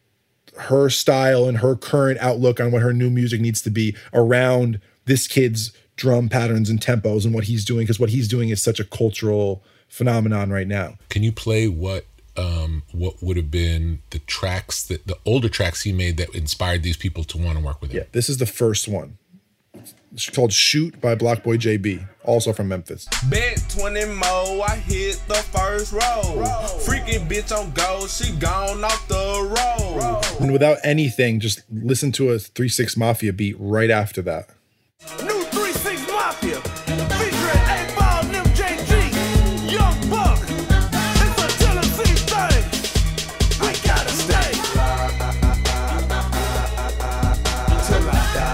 her style and her current outlook on what her new music needs to be around this kid's drum patterns and tempos and what he's doing, because what he's doing is such a cultural phenomenon right now. Can you play what would have been the tracks the older tracks he made that inspired these people to want to work with him? Yeah, this is the first one. It's called Shoot by Block Boy JB, also from Memphis. Bet 20 mo, I hit the first row. Freaking bitch on go, she gone off the road. And without anything, just listen to a 3 6 Mafia beat right after that. New 3 6 Mafia, featuring 8-Ball, Nim JG, Young Buck. It's a Tennessee thing. We gotta stay. Till I die.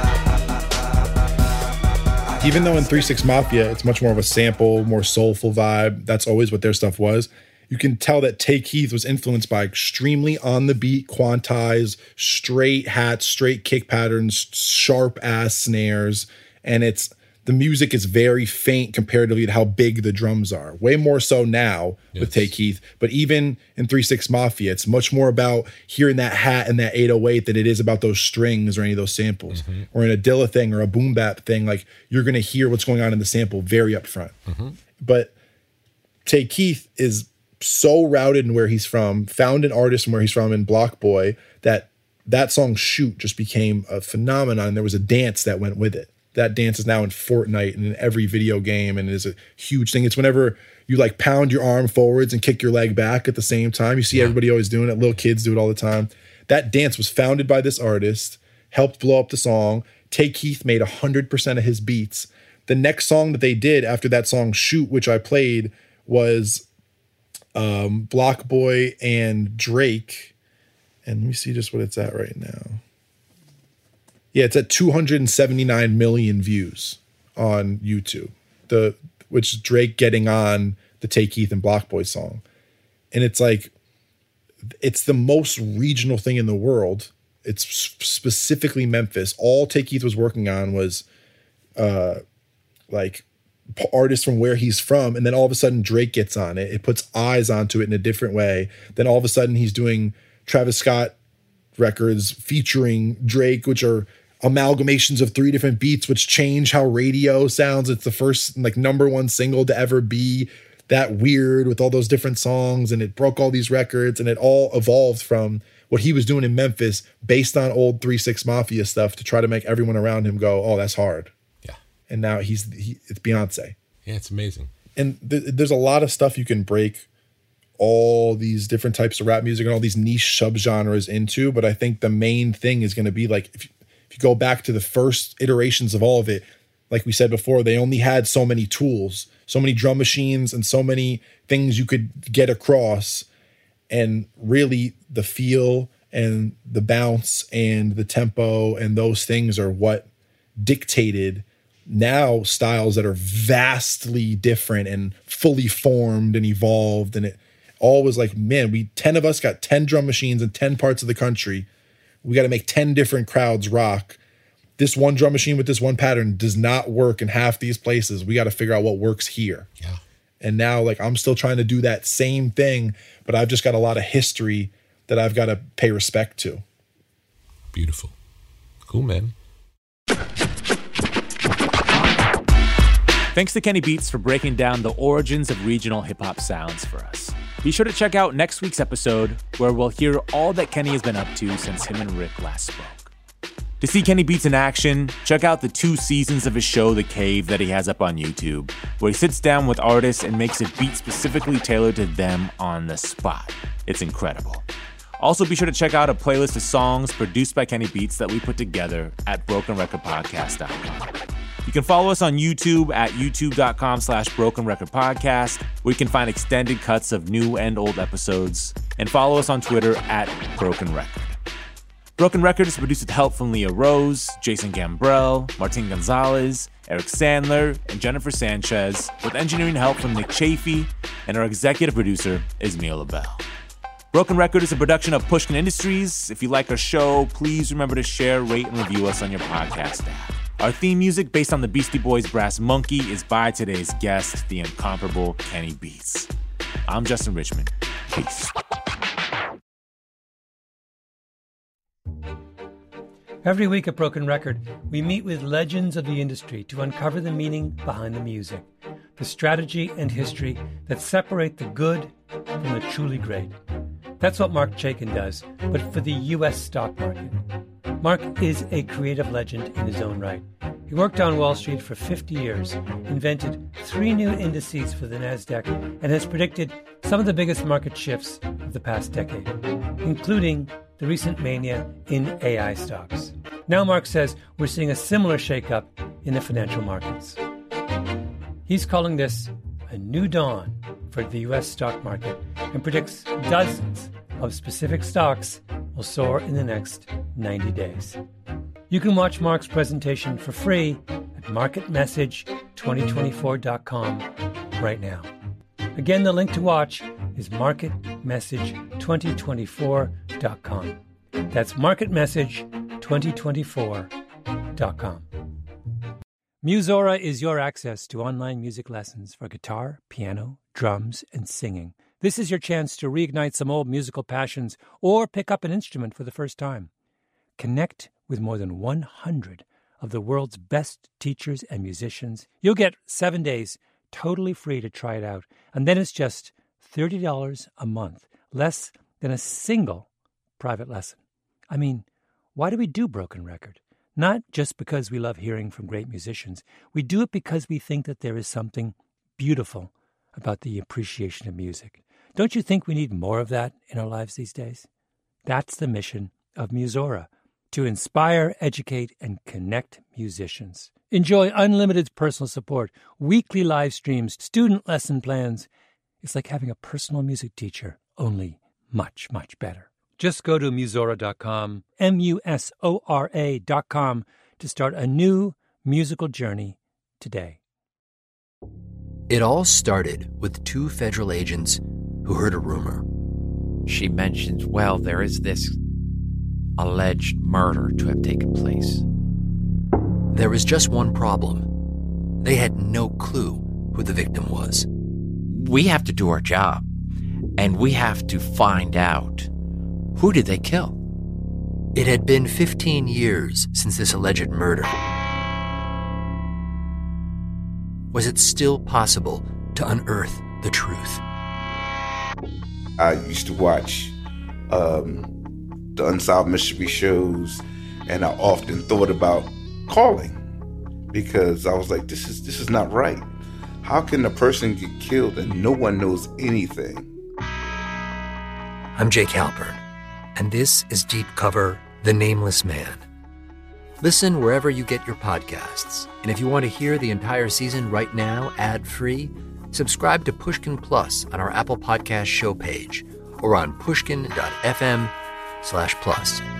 Even though in 3 6 Mafia, it's much more of a sample, more soulful vibe. That's always what their stuff was. You can tell that Tay Keith was influenced by extremely on the beat, quantized, straight hats, straight kick patterns, sharp ass snares. And the music is very faint comparatively to how big the drums are. Way more so now with Tay Keith. But even in 3 6 Mafia, it's much more about hearing that hat and that 808 than it is about those strings or any of those samples. Mm-hmm. Or in a Dilla thing or a boom bap thing, like you're going to hear what's going on in the sample very upfront. Mm-hmm. But Tay Keith is so routed in where he's from, found an artist from where he's from in Block Boy, that song Shoot just became a phenomenon. And there was a dance that went with it. That dance is now in Fortnite and in every video game and is a huge thing. It's whenever you like pound your arm forwards and kick your leg back at the same time. You see everybody always doing it. Little kids do it all the time. That dance was founded by this artist, helped blow up the song. Tay Keith made 100% of his beats. The next song that they did after that song Shoot, which I played, was Block Boy and Drake. And let me see just what it's at right now. Yeah, it's at 279 million views on YouTube. Which is Drake getting on the Tay Keith and Block Boy song. And it's like, it's the most regional thing in the world. It's specifically Memphis. All Tay Keith was working on was like artists from where he's from. And then all of a sudden Drake gets on it. It puts eyes onto it in a different way. Then all of a sudden he's doing Travis Scott records featuring Drake, which are amalgamations of 3 different beats, which change how radio sounds. It's the first like #1 single to ever be that weird with all those different songs. And it broke all these records and it all evolved from what he was doing in Memphis based on old 3 6 Mafia stuff to try to make everyone around him go, oh, that's hard. Yeah. And now it's Beyonce. Yeah, it's amazing. And there's a lot of stuff you can break all these different types of rap music and all these niche subgenres into. But I think the main thing is going to be like, if you go back to the first iterations of all of it, like we said before, they only had so many tools, so many drum machines and so many things you could get across. And really the feel and the bounce and the tempo and those things are what dictated now styles that are vastly different and fully formed and evolved. And it all was like, man, 10 of us got 10 drum machines in 10 parts of the country. We got to make 10 different crowds rock. This one drum machine with this one pattern does not work in half these places. We got to figure out what works here. Yeah. And now like I'm still trying to do that same thing, but I've just got a lot of history that I've got to pay respect to. Beautiful. Cool, man. Thanks to Kenny Beats for breaking down the origins of regional hip-hop sounds for us. Be sure to check out next week's episode, where we'll hear all that Kenny has been up to since him and Rick last spoke. To see Kenny Beats in action, check out the 2 seasons of his show, The Cave, that he has up on YouTube, where he sits down with artists and makes a beat specifically tailored to them on the spot. It's incredible. Also, be sure to check out a playlist of songs produced by Kenny Beats that we put together at BrokenRecordPodcast.com. You can follow us on YouTube at youtube.com/BrokenRecordPodcast, where you can find extended cuts of new and old episodes, and follow us on Twitter at Broken Record. Broken Record is produced with help from Leah Rose, Jason Gambrell, Martin Gonzalez, Eric Sandler, and Jennifer Sanchez, with engineering help from Nick Chafee, and our executive producer is Mia LaBelle. Broken Record is a production of Pushkin Industries. If you like our show, please remember to share, rate, and review us on your podcast app. Our theme music, based on the Beastie Boys' Brass Monkey, is by today's guest, the incomparable Kenny Beats. I'm Justin Richmond. Peace. Every week at Broken Record, we meet with legends of the industry to uncover the meaning behind the music, the strategy and history that separate the good from the truly great. That's what Mark Chaikin does, but for the U.S. stock market. Mark is a creative legend in his own right. He worked on Wall Street for 50 years, invented 3 new indices for the NASDAQ, and has predicted some of the biggest market shifts of the past decade, including the recent mania in AI stocks. Now Mark says we're seeing a similar shakeup in the financial markets. He's calling this a new dawn for the U.S. stock market and predicts dozens of specific stocks will soar in the next 90 days. You can watch Mark's presentation for free at marketmessage2024.com right now. Again, the link to watch is marketmessage2024.com. That's marketmessage2024.com. Musora is your access to online music lessons for guitar, piano, drums, and singing. This is your chance to reignite some old musical passions or pick up an instrument for the first time. Connect with more than 100 of the world's best teachers and musicians. You'll get 7 days totally free to try it out, and then it's just $30 a month, less than a single private lesson. I mean, why do we do Broken Record? Not just because we love hearing from great musicians. We do it because we think that there is something beautiful about the appreciation of music. Don't you think we need more of that in our lives these days? That's the mission of Musora, to inspire, educate, and connect musicians. Enjoy unlimited personal support, weekly live streams, student lesson plans. It's like having a personal music teacher, only much, much better. Just go to Musora.com, Musora.com, to start a new musical journey today. It all started with 2 federal agents who heard a rumor. She mentions, well, there is this alleged murder to have taken place. There was just one problem. They had no clue who the victim was. We have to do our job, and we have to find out, who did they kill? It had been 15 years since this alleged murder. Was it still possible to unearth the truth? I used to watch the Unsolved Mystery shows, and I often thought about calling because I was like, this is not right. How can a person get killed and no one knows anything? I'm Jake Halpern, and this is Deep Cover, The Nameless Man. Listen wherever you get your podcasts. And if you want to hear the entire season right now, ad-free, subscribe to Pushkin Plus on our Apple Podcast show page or on pushkin.fm/plus.